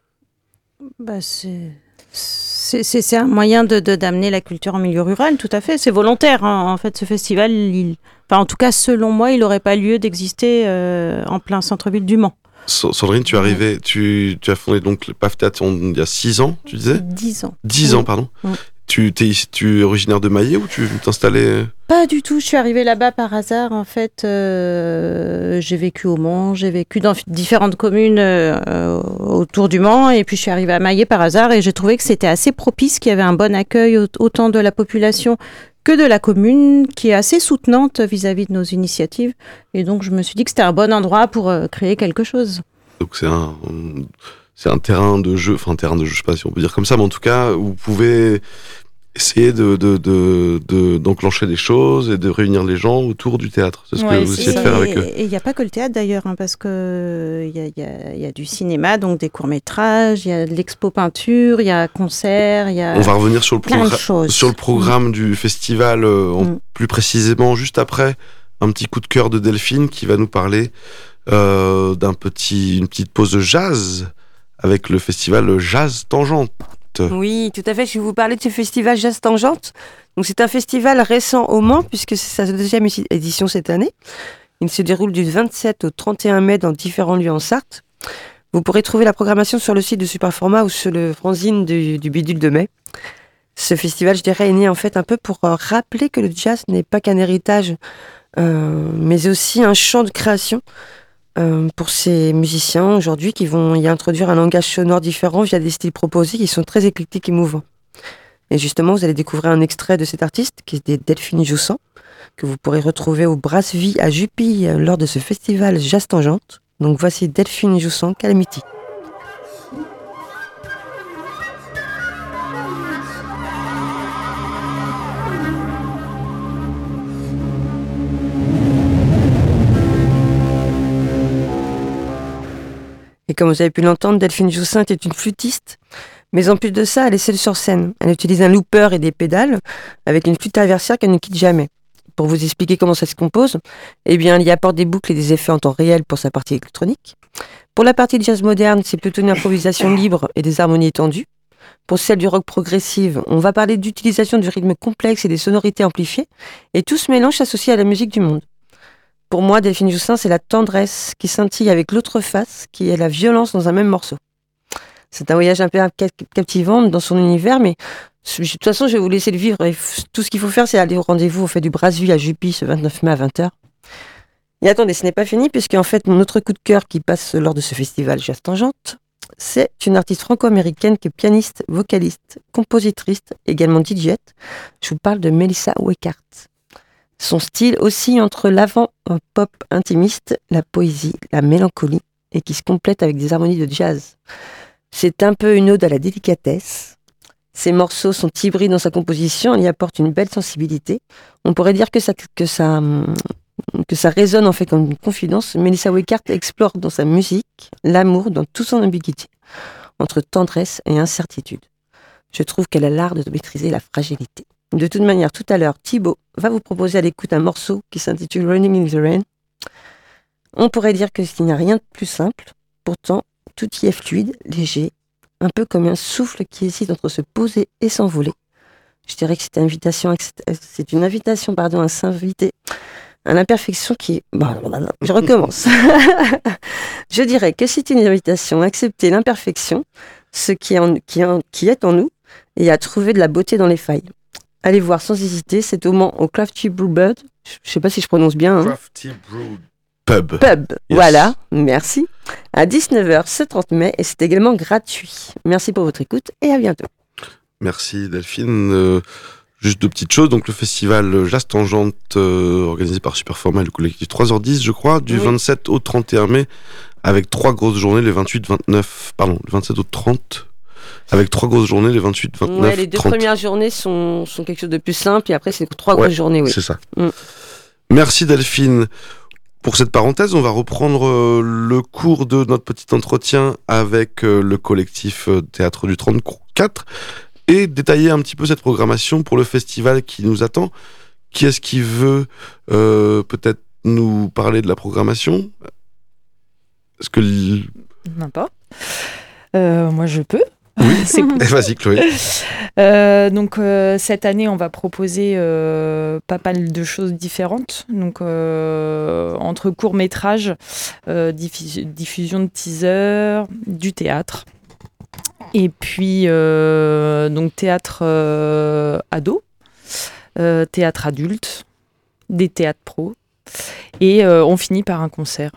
Bah, c'est... C'est, c'est, c'est un moyen de, de, d'amener la culture en milieu rural, tout à fait. C'est volontaire, hein. En fait, ce festival, il... enfin, en tout cas, selon moi, il n'aurait pas lieu d'exister euh, en plein centre-ville du Mans. Sandrine, tu es arrivée, tu, tu as fondé donc le P A F Théâtre il y a six ans, tu disais ? dix ans. dix oui. ans, pardon. Oui. Tu, t'es, tu es originaire de Maillé ou tu t'installais ? Pas du tout, je suis arrivée là-bas par hasard. En fait, euh, j'ai vécu au Mans, j'ai vécu dans différentes communes euh, autour du Mans, et puis je suis arrivée à Maillé par hasard, et j'ai trouvé que c'était assez propice, qu'il y avait un bon accueil autant de la population que de la commune, qui est assez soutenante vis-à-vis de nos initiatives. Et donc, je me suis dit que c'était un bon endroit pour euh, créer quelque chose. Donc, c'est un, c'est un terrain de jeu, enfin, un terrain de jeu, je sais pas si on peut dire comme ça, mais en tout cas, vous pouvez essayer de, de, de, de, d'enclencher des choses et de réunir les gens autour du théâtre. C'est ce ouais, que vous essayez de faire avec eux. Et il n'y a pas que le théâtre d'ailleurs, hein, parce qu'il y a, y, a, y a du cinéma, donc des courts-métrages, il y a de l'expo peinture, il y a concert, il y a On va revenir sur le, progra- sur le programme mmh. du festival, euh, en, mmh. plus précisément juste après. Un petit coup de cœur de Delphine qui va nous parler euh, d'un petit, une petite pause de jazz avec le festival Jazz Tangente. Oui, tout à fait. Je vais vous parler de ce festival Jazz Tangente. Donc, c'est un festival récent au Mans, puisque c'est sa deuxième édition cette année. Il se déroule du vingt-sept au trente et un mai dans différents lieux en Sarthe. Vous pourrez trouver la programmation sur le site de Superformat ou sur le fanzine du, du Bidule de mai. Ce festival, je dirais, est né en fait un peu pour rappeler que le jazz n'est pas qu'un héritage, euh, mais aussi un champ de création. euh, pour ces musiciens aujourd'hui qui vont y introduire un langage sonore différent via des styles proposés qui sont très éclectiques et mouvants. Et justement, vous allez découvrir un extrait de cet artiste qui est Delphine Joussan, que vous pourrez retrouver au Brasserie à Jupille lors de ce festival Jazz Tangente. Donc voici Delphine Joussan, Calamity. Et comme vous avez pu l'entendre, Delphine Joussin était une flûtiste, mais en plus de ça, elle est seule sur scène. Elle utilise un looper et des pédales, avec une flûte traversière qu'elle ne quitte jamais. Pour vous expliquer comment ça se compose, eh bien, elle y apporte des boucles et des effets en temps réel pour sa partie électronique. Pour la partie de jazz moderne, c'est plutôt une improvisation libre et des harmonies étendues. Pour celle du rock progressive, on va parler d'utilisation du rythme complexe et des sonorités amplifiées, et tout ce mélange s'associe à la musique du monde. Pour moi, Delphine Joussin, c'est la tendresse qui scintille avec l'autre face, qui est la violence dans un même morceau. C'est un voyage un peu captivant dans son univers, mais de toute façon, je vais vous laisser le vivre. Et tout ce qu'il faut faire, c'est aller au rendez-vous au fait du Brasserie à Jupille ce vingt-neuf mai à vingt heures. Et attendez, ce n'est pas fini, puisqu'en fait, mon autre coup de cœur qui passe lors de ce festival Jazz Tangente, c'est une artiste franco-américaine qui est pianiste, vocaliste, compositrice, également D J. Je vous parle de Melissa Weckert. Son style oscille entre l'avant-pop intimiste, la poésie, la mélancolie, et qui se complète avec des harmonies de jazz. C'est un peu une ode à la délicatesse. Ses morceaux sont hybrides dans sa composition, elle y apporte une belle sensibilité. On pourrait dire que ça, que ça, que ça résonne en fait comme une confidence. Melissa Weckert explore dans sa musique l'amour dans toute son ambiguïté, entre tendresse et incertitude. Je trouve qu'elle a l'art de maîtriser la fragilité. De toute manière, tout à l'heure, Thibaut va vous proposer à l'écoute un morceau qui s'intitule Running in the Rain. On pourrait dire qu'il n'y a rien de plus simple, pourtant tout y est fluide, léger, un peu comme un souffle qui hésite entre se poser et s'envoler. Je dirais que c'est une invitation, c'est une invitation pardon, à s'inviter à l'imperfection qui est... Bon, je recommence. Je dirais que c'est une invitation à accepter l'imperfection, ce qui est, en, qui, est en, qui est en nous, et à trouver de la beauté dans les failles. Allez voir sans hésiter, c'est au Mans au Crafty Brewpub. Je ne sais pas si je prononce bien. Hein. Crafty Brewpub. Pub, yes. Voilà, merci. À dix-neuf heures ce trente mai et c'est également gratuit. Merci pour votre écoute et à bientôt. Merci Delphine. Euh, juste deux petites choses. Donc le festival Jazz Tangente euh, organisé par Superforma, le collectif trois heures dix je crois, du oui. vingt-sept au trente et un mai avec trois grosses journées, les vingt-huit, vingt-neuf, pardon, le vingt-sept au trente. Avec trois grosses journées, les vingt-huit, vingt-neuf, ouais, les deux trente. premières journées sont, sont quelque chose de plus simple et après c'est trois ouais, grosses journées. Oui. C'est ça. Mm. Merci Delphine. Pour cette parenthèse, on va reprendre euh, le cours de notre petit entretien avec euh, le collectif euh, Théâtre du trente-quatre et détailler un petit peu cette programmation pour le festival qui nous attend. Qui est-ce qui veut euh, peut-être nous parler de la programmation ? Est-ce que... L... Non pas. Euh, moi je peux. Oui, c'est vas-y Chloé. Euh, donc euh, cette année, on va proposer euh, pas mal de choses différentes. Donc euh, entre courts-métrages, euh, diffus- diffusion de teasers, du théâtre. Et puis euh, donc théâtre euh, ado, euh, théâtre adulte, des théâtres pro. Et euh, on finit par un concert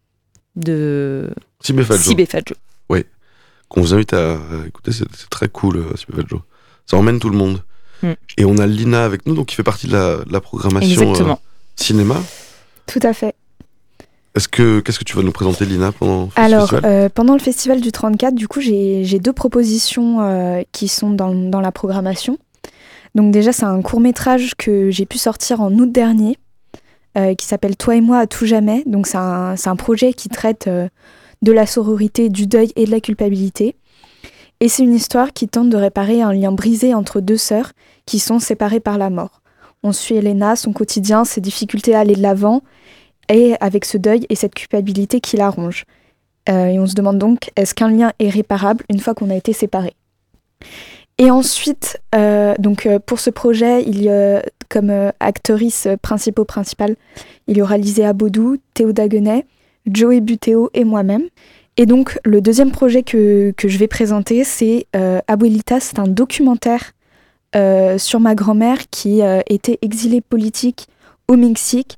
de Sibé Fadjo. Sibé Fadjo. Oui. Qu'on vous invite à écouter, c'est, c'est très cool, Sibé Fadjo. Ça emmène tout le monde. Mm. Et on a Lina avec nous, donc qui fait partie de la, de la programmation euh, cinéma. Tout à fait. Est-ce que, qu'est-ce que tu vas nous présenter, Lina, pendant Alors, le festival euh, pendant le festival du trente-quatre, du coup, j'ai, j'ai deux propositions euh, qui sont dans, dans la programmation. Donc déjà, c'est un court-métrage que j'ai pu sortir en août dernier, euh, qui s'appelle « Toi et moi à tout jamais ». Donc c'est un, c'est un projet qui traite euh, de la sororité, du deuil et de la culpabilité. Et c'est une histoire qui tente de réparer un lien brisé entre deux sœurs qui sont séparées par la mort. On suit Elena, son quotidien, ses difficultés à aller de l'avant, et avec ce deuil et cette culpabilité qui la ronge. Euh, et on se demande donc, est-ce qu'un lien est réparable une fois qu'on a été séparés ? Et ensuite, euh, donc, euh, pour ce projet, il y a comme euh, actrices principaux principales, il y aura Lisée Baudou, Théo Daguenet, Joey Butéo et moi-même. Et donc, le deuxième projet que, que je vais présenter, c'est euh, Abuelita. C'est un documentaire euh, sur ma grand-mère qui euh, était exilée politique au Mexique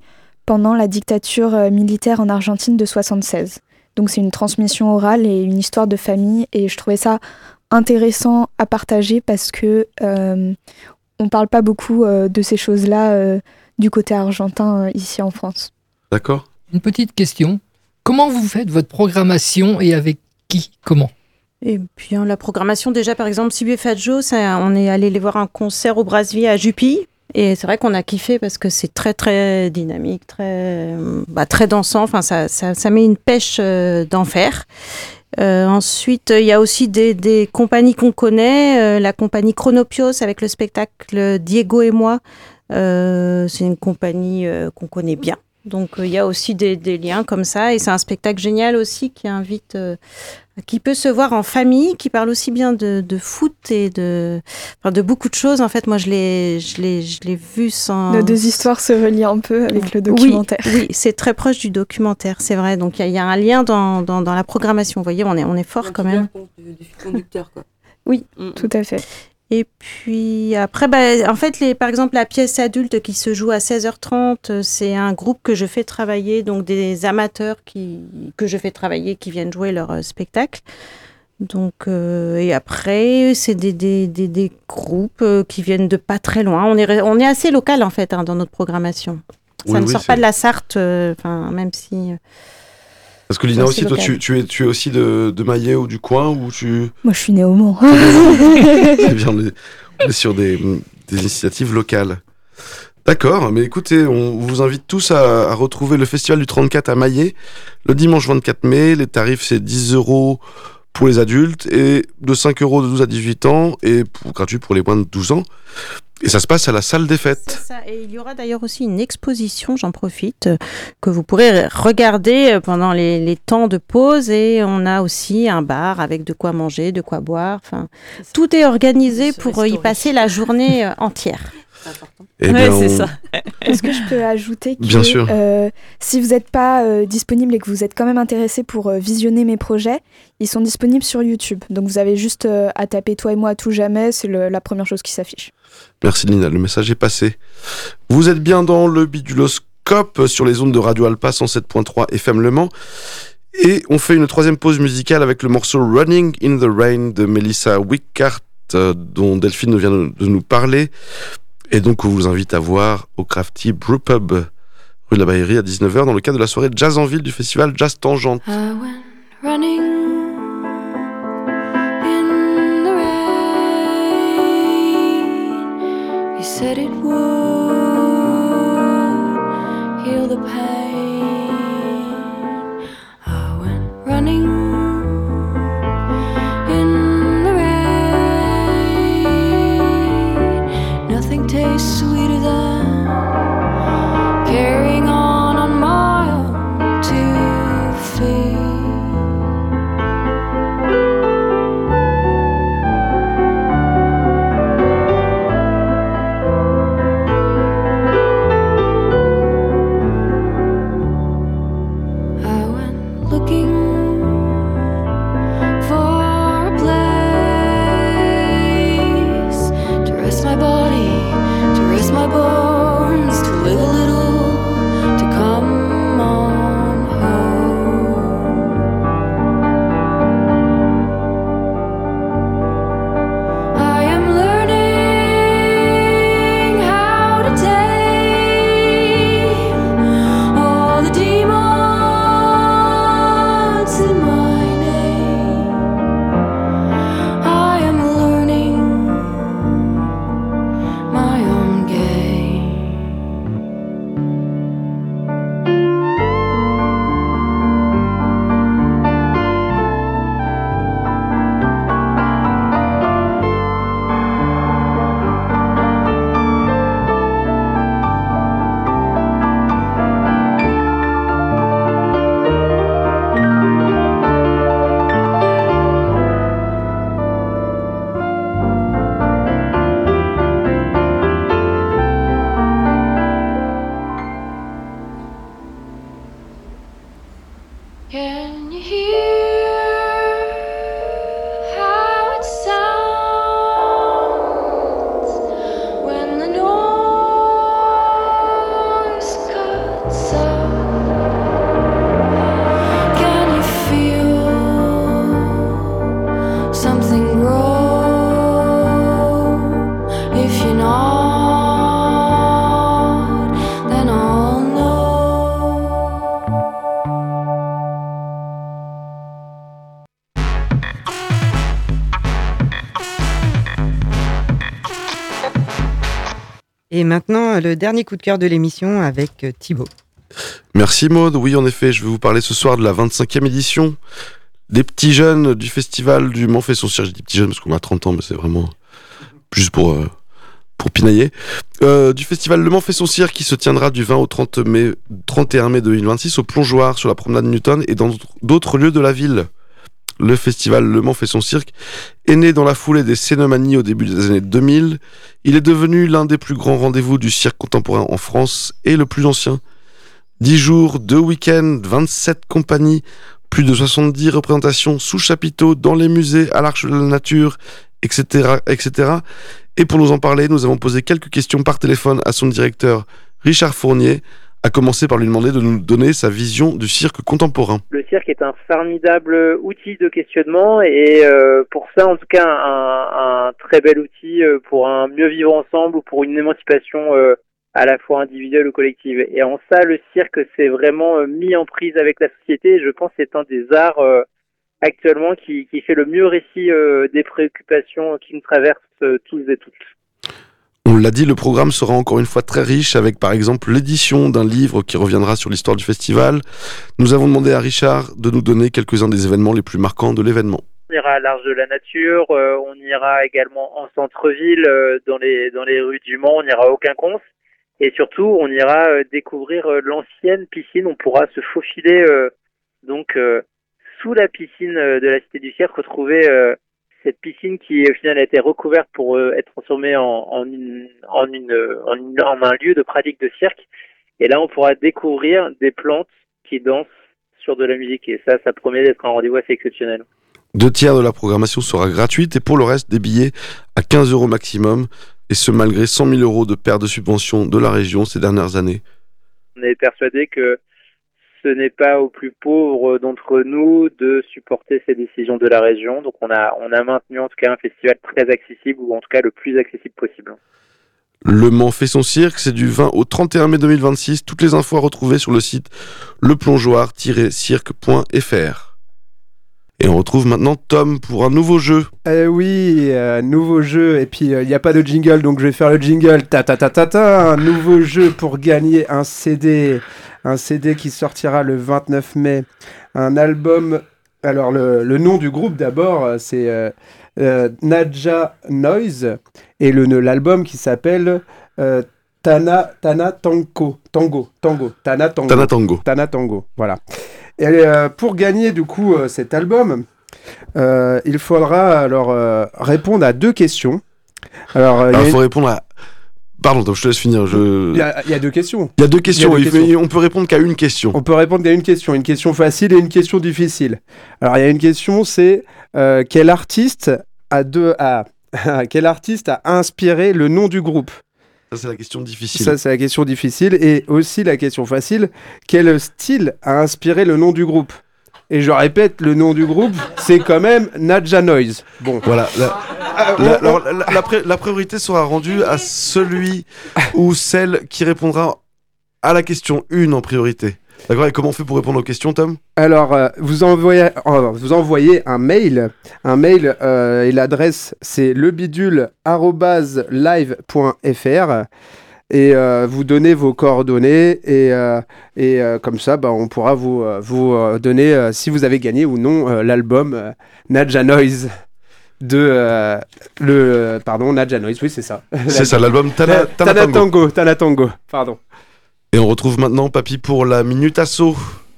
pendant la dictature euh, militaire en Argentine de soixante-seize. Donc c'est une transmission orale et une histoire de famille, et je trouvais ça intéressant à partager parce que euh, on parle pas beaucoup euh, de ces choses-là euh, du côté argentin euh, ici en France. D'accord. Une petite question. Comment vous faites votre programmation et avec qui? Comment? Et puis hein, la programmation, déjà par exemple, Sibu et Fadjo, ça, on est allé les voir un concert au Brasserie à Jupy. Et c'est vrai qu'on a kiffé parce que c'est très très dynamique, très, bah, très dansant. Enfin, ça, ça, ça met une pêche euh, d'enfer. Euh, ensuite, il y a aussi des, des compagnies qu'on connaît. Euh, la compagnie Chronopios avec le spectacle Diego et moi. Euh, c'est une compagnie euh, qu'on connaît bien. Donc, il euh, y a aussi des, des liens comme ça. Et c'est un spectacle génial aussi qui invite, euh, qui peut se voir en famille, qui parle aussi bien de, de foot et de, enfin, de beaucoup de choses. En fait, moi, je l'ai, je l'ai, je l'ai vu sans... Nos deux histoires se relient un peu avec le documentaire. Oui, oui, c'est très proche du documentaire, c'est vrai. Donc, il y, y a un lien dans, dans, dans la programmation. Vous voyez, on est, on est fort quand même. Du, du conducteur, quoi. Oui, Mm. Tout à fait. et puis après, bah, en fait, les, par exemple, la pièce adulte qui se joue à seize heures trente, euh, c'est un groupe que je fais travailler, donc des amateurs qui, que je fais travailler, qui viennent jouer leur euh, spectacle. Donc, euh, et après, c'est des, des, des, des groupes euh, qui viennent de pas très loin. On est, re- on est assez local, en fait, hein, dans notre programmation. Ça Oui, ne oui, sort c'est- pas de la Sarthe, euh, enfin, même si... euh, Parce que Lina c'est aussi, toi, local. tu, tu, es, tu es aussi de, de Maillet ou du coin ou tu... Moi, je suis née au Mans. C'est bien, on est, on est sur des, des initiatives locales. D'accord, mais écoutez, on vous invite tous à, à retrouver le Festival du trente-quatre à Maillet le dimanche vingt-quatre mai. Les tarifs, c'est dix euros pour les adultes et de cinq euros de douze à dix-huit ans et pour, gratuit pour les moins de douze ans. Et ça se passe à la salle des fêtes. C'est ça. Et il y aura d'ailleurs aussi une exposition, j'en profite, euh, que vous pourrez regarder euh, pendant les, les temps de pause. Et on a aussi un bar avec de quoi manger, de quoi boire. Enfin, tout est organisé pour euh, y passer la journée euh, entière. Eh Ouais, bien, c'est on- ça. Est-ce que je peux ajouter que Bien sûr. euh, si vous n'êtes pas euh, disponible et que vous êtes quand même intéressé pour euh, visionner mes projets, ils sont disponibles sur YouTube. Donc vous avez juste euh, à taper Toi et moi à tout jamais, c'est le- la première chose qui s'affiche. Merci Lina, le message est passé. Vous êtes bien dans le Biduloscope sur les ondes de Radio Alpa cent sept point trois F M Le Mans. Et on fait une troisième pause musicale avec le morceau Running in the Rain de Melissa Wickart, euh, dont Delphine vient de de nous parler. Et donc on vous invite à voir au Crafty Brewpub, rue de la Baillerie à dix-neuf heures, dans le cadre de la soirée Jazz en Ville du festival Jazz Tangente. I went running in the rain. You said it would heal the pain. I went running in the rain. Nothing tastes sweeter than carrying on on my own two feet. Et maintenant, le dernier coup de cœur de l'émission avec euh, Thibaut. Merci Maud. Oui, en effet, je vais vous parler ce soir de la vingt-cinquième édition des petits jeunes du festival du Mans fait son cirque. Je dis petits jeunes parce qu'on a trente ans, mais c'est vraiment juste pour, euh, pour pinailler. Euh, du festival Le Mans fait son cirque qui se tiendra du vingt au trente mai, trente et un mai deux mille vingt-six au Plongeoir sur la promenade Newton et dans d'autres lieux de la ville. Le festival Le Mans fait son cirque est né dans la foulée des Cénomanies au début des années deux mille. Il est devenu l'un des plus grands rendez-vous du cirque contemporain en France et le plus ancien. dix jours, deux week-ends, vingt-sept compagnies, plus de soixante-dix représentations sous chapiteaux, dans les musées, à l'Arche de la Nature, et cetera, et cetera. Et pour nous en parler, nous avons posé quelques questions par téléphone à son directeur Richard Fournier, à commencer par lui demander de nous donner sa vision du cirque contemporain. Le cirque est un formidable outil de questionnement et euh, pour ça, en tout cas, un, un très bel outil pour un mieux vivre ensemble ou pour une émancipation euh, à la fois individuelle ou collective. Et en ça, le cirque s'est vraiment euh, mis en prise avec la société et je pense que c'est un des arts euh, actuellement qui, qui fait le mieux récit euh, des préoccupations qui nous traversent euh, tous et toutes. On l'a dit, le programme sera encore une fois très riche avec par exemple l'édition d'un livre qui reviendra sur l'histoire du festival. Nous avons demandé à Richard de nous donner quelques-uns des événements les plus marquants de l'événement. On ira à l'Arche de la Nature, euh, on ira également en centre-ville, euh, dans les dans les rues du Mans, on ira au Quinconce. Et surtout, on ira euh, découvrir euh, l'ancienne piscine. On pourra se faufiler euh, donc euh, sous la piscine euh, de la Cité du Cirque, retrouver euh, cette piscine qui au final a été recouverte pour euh, être transformée en, en, une, en, une, en, une, en un lieu de pratique de cirque. Et là, on pourra découvrir des plantes qui dansent sur de la musique. Et ça, ça promet d'être un rendez-vous assez exceptionnel. Deux tiers de la programmation sera gratuite et pour le reste, des billets à quinze euros maximum. Et ce, malgré cent mille euros de perte de subventions de la région ces dernières années. On est persuadé que ce n'est pas aux plus pauvres d'entre nous de supporter ces décisions de la région. Donc on a, on a maintenu en tout cas un festival très accessible, ou en tout cas le plus accessible possible. Le Mans fait son cirque, c'est du vingt au trente et un mai deux mille vingt-six. Toutes les infos à retrouver sur le site le plongeoir tiret cirque point f r. Et on retrouve maintenant Tom pour un nouveau jeu. Eh oui, euh, nouveau jeu. Et puis, il euh, n'y a pas de jingle, donc je vais faire le jingle. Ta ta ta ta ta. Un nouveau jeu pour gagner un C D. Un C D qui sortira le vingt-neuf mai. Un album... Alors, le, le nom du groupe, d'abord, c'est euh, euh, Nadja Noise. Et le, l'album qui s'appelle... Euh, Tana, Tana Tango. Tango. Tango. Tana Tango. Tana Tango. Tana Tango. Voilà. Et euh, pour gagner du coup euh, cet album, euh, il faudra alors euh, répondre à deux questions. Alors, euh, alors il une... faut répondre à. Pardon, donc je te laisse finir. Je... Il, y a, il y a deux questions. Il y a deux questions. Il y a deux il questions. Fait... On peut répondre qu'à une question. On peut répondre qu'à une question, une question facile et une question difficile. Alors il y a une question, c'est euh, quel artiste a deux a quel artiste a inspiré le nom du groupe? Ça, c'est la question difficile. Ça, c'est la question difficile. Et aussi la question facile, quel style a inspiré le nom du groupe? Et je répète, le nom du groupe, c'est quand même Nadja Noise. Bon. Voilà. La, la, alors, la, la, pré- la priorité sera rendue à celui ou celle qui répondra à la question une en priorité. D'accord. Et comment on fait pour répondre aux questions, Tom? Alors, euh, vous, envoyez, euh, vous envoyez un mail. Un mail euh, et l'adresse, c'est lebidule arobase live point f r. Et euh, vous donnez vos coordonnées. Et, euh, et euh, comme ça, bah, on pourra vous, euh, vous euh, donner, euh, si vous avez gagné ou non, euh, l'album euh, Nadja Noise. De euh, le. Pardon, Nadja Noise, oui, c'est ça. C'est ça, l'album Tana, Tana, Tana Tango. Tango. Tana Tango, pardon. Et on retrouve maintenant Papy pour la Minute Asso.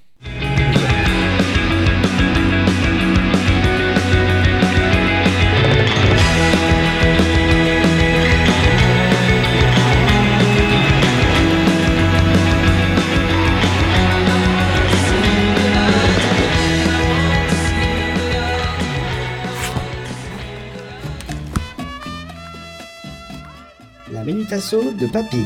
La Minute Asso de Papy.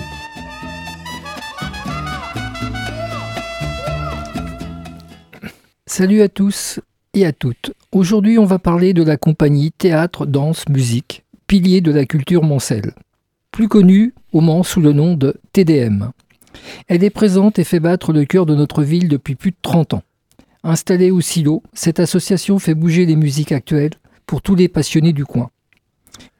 Salut à tous et à toutes. Aujourd'hui, on va parler de la compagnie Théâtre, Danse, Musique, pilier de la culture mancelle, plus connue au Mans sous le nom de T D M. Elle est présente et fait battre le cœur de notre ville depuis plus de trente ans. Installée au Silo, cette association fait bouger les musiques actuelles pour tous les passionnés du coin.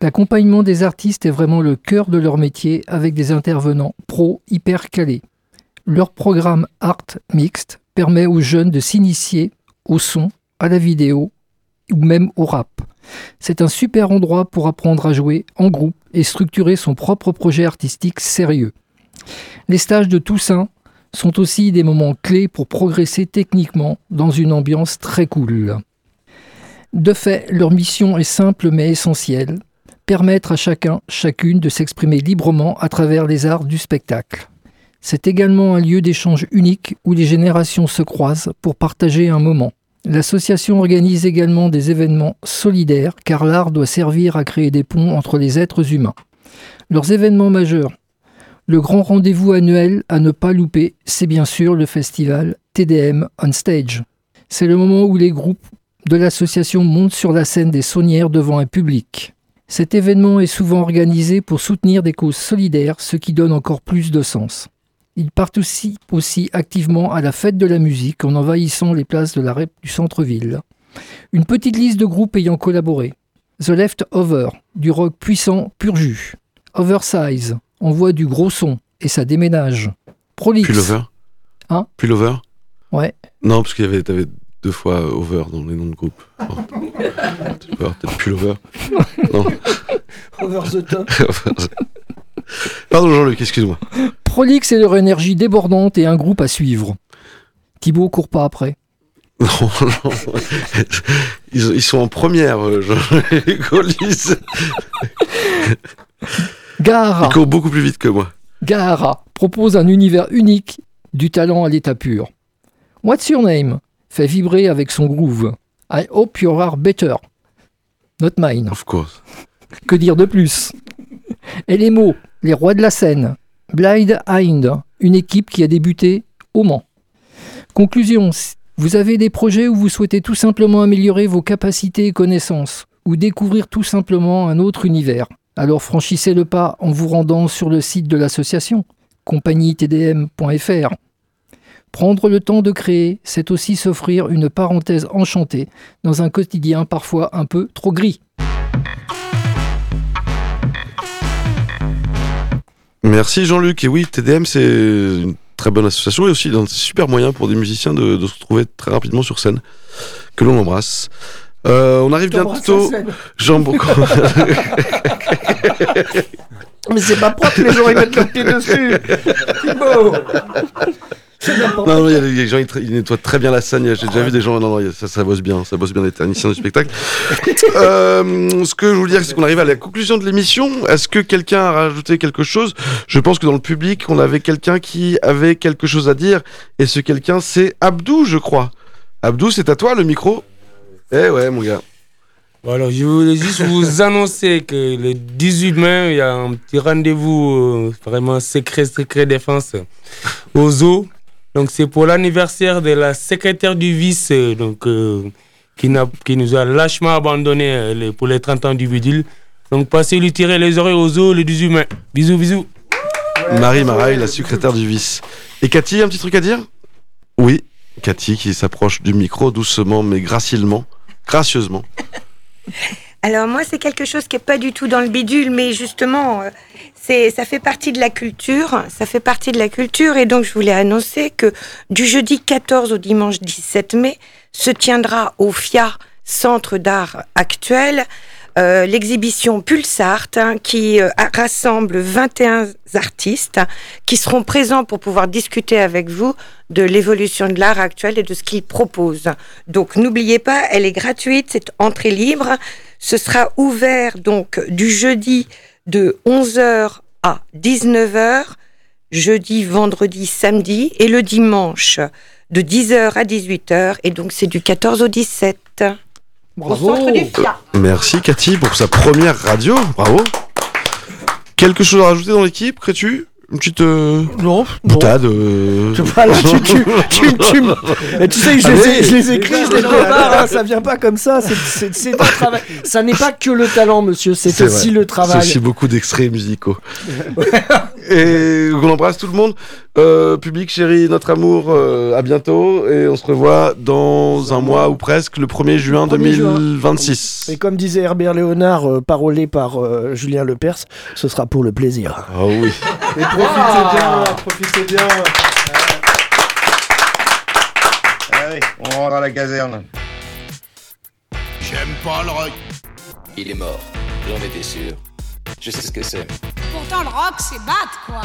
L'accompagnement des artistes est vraiment le cœur de leur métier avec des intervenants pros hyper calés. Leur programme Art Mixte permet aux jeunes de s'initier au son, à la vidéo ou même au rap. C'est un super endroit pour apprendre à jouer en groupe et structurer son propre projet artistique sérieux. Les stages de Toussaint sont aussi des moments clés pour progresser techniquement dans une ambiance très cool. De fait, leur mission est simple mais essentielle, permettre à chacun, chacune de s'exprimer librement à travers les arts du spectacle. C'est également un lieu d'échange unique où les générations se croisent pour partager un moment. L'association organise également des événements solidaires car l'art doit servir à créer des ponts entre les êtres humains. Leurs événements majeurs, le grand rendez-vous annuel à ne pas louper, c'est bien sûr le festival T D M On Stage. C'est le moment où les groupes de l'association montent sur la scène des saunières devant un public. Cet événement est souvent organisé pour soutenir des causes solidaires, ce qui donne encore plus de sens. Ils partent aussi, aussi activement à la fête de la musique en envahissant les places de la rep du centre-ville. Une petite liste de groupes ayant collaboré. The Leftover, du rock puissant pur jus. Oversize, envoie du gros son et ça déménage. Prolix. Pullover. Hein Pullover. Ouais. Non, parce qu'il y avait, t'avais deux fois over dans les noms de groupe. Oh. Peut-être Pullover. Non. Over the top. Pardon Jean-Luc, excuse-moi. Prolix et leur énergie débordante et un groupe à suivre. Thibaut court pas après. Non, non. Ils, ils sont en première, Jean-Luc Collis. Gahara. Ils courent beaucoup plus vite que moi. Gahara propose un univers unique, du talent à l'état pur. What's Your Name fait vibrer avec son groove. I hope you are better. Not mine. Of course. Que dire de plus? Et les mots, les rois de la scène. Blind Hind, une équipe qui a débuté au Mans. Conclusion, vous avez des projets où vous souhaitez tout simplement améliorer vos capacités et connaissances, ou découvrir tout simplement un autre univers. Alors franchissez le pas en vous rendant sur le site de l'association, compagnie t d m point f r. Prendre le temps de créer, c'est aussi s'offrir une parenthèse enchantée dans un quotidien parfois un peu trop gris. Merci Jean-Luc. Et oui, T D M, c'est une très bonne association et aussi un super moyen pour des musiciens de, de se retrouver très rapidement sur scène. Que l'on embrasse. Euh, on arrive bientôt. Jean Bocco. Mais c'est pas propre, les gens ils mettent le pied dessus. Thibaut. Non, non, il y a des gens, ils, ils nettoient très bien la scène. J'ai déjà vu des gens, non, non, ça, ça bosse bien, ça bosse bien des techniciens du spectacle. euh, ce que je voulais dire, c'est qu'on arrive à la conclusion de l'émission. Est-ce que quelqu'un a rajouté quelque chose? Je pense que dans le public, on avait quelqu'un qui avait quelque chose à dire. Et ce quelqu'un, c'est Abdou, je crois. Abdou, c'est à toi le micro. Eh ouais, mon gars. Bon, alors, je voulais juste vous annoncer que le dix-huit mai, il y a un petit rendez-vous euh, vraiment secret, secret défense au zoo. Donc, c'est pour l'anniversaire de la secrétaire du vice, euh, donc, euh, qui, n'a, qui nous a lâchement abandonné euh, les, pour les trente ans du bidule. Donc, passez lui tirer les oreilles au zoo le dix-huit mai. Bisous, bisous. Marie Maraille, la secrétaire du vice. Et Cathy, un petit truc à dire? Oui, Cathy qui s'approche du micro doucement mais gracilement, gracieusement. Alors moi, c'est quelque chose qui n'est pas du tout dans le bidule, mais justement, euh, c'est, ça fait partie de la culture, ça fait partie de la culture, et donc je voulais annoncer que du jeudi quatorze au dimanche dix-sept mai, se tiendra au F I A, Centre d'art actuel, euh, l'exhibition Pulsart, hein, qui euh, rassemble vingt et un artistes hein, qui seront présents pour pouvoir discuter avec vous de l'évolution de l'art actuel et de ce qu'ils proposent. Donc n'oubliez pas, elle est gratuite, c'est entrée libre. Ce sera ouvert donc du jeudi de onze heures à dix-neuf heures, jeudi, vendredi, samedi, et le dimanche de dix heures à dix-huit heures, et donc c'est du quatorze au dix-sept. Bravo. Au centre du F I A. Merci Cathy pour sa première radio, bravo. Quelque chose à rajouter dans l'équipe, crées-tu? Une petite euh, non, boutade euh... Voilà, tu, tu, tu, tu, tu, tu sais, je les, ai, je les écris, je les prépare, hein, ça vient pas comme ça, c'est, c'est, c'est un travail. Ça n'est pas que le talent, monsieur, c'est, c'est aussi vrai. le travail. C'est aussi beaucoup d'extraits musicaux. Et on embrasse tout le monde. Euh, public chéri, notre amour, euh, à bientôt. Et on se revoit dans un mois ou presque, le premier juin deux mille vingt-six. Et comme disait Herbert Léonard, euh, parolé par euh, Julien Lepers, ce sera pour le plaisir. Oh oui. Et profitez bien, profitez bien. Allez, on rentre à la caserne. J'aime pas le rock. Il est mort, j'en étais sûr. Je sais ce que c'est. Pourtant, le rock, c'est battre, quoi.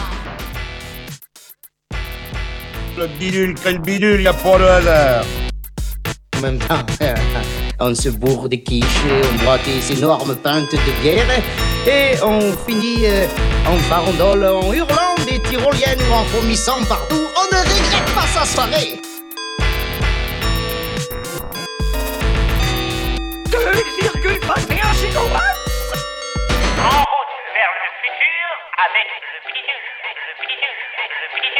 Le bidule, quel bidule, y a pas de hasard. En même temps, on se bourre des quichés, on boit des énormes pintes de bière et on finit euh, en farandole, en hurlant des tyroliennes ou en vomissant partout. On ne regrette pas sa soirée. deux virgule vingt et un gigawatts. En route vers le futur avec le bidule, le bidule, le bidule.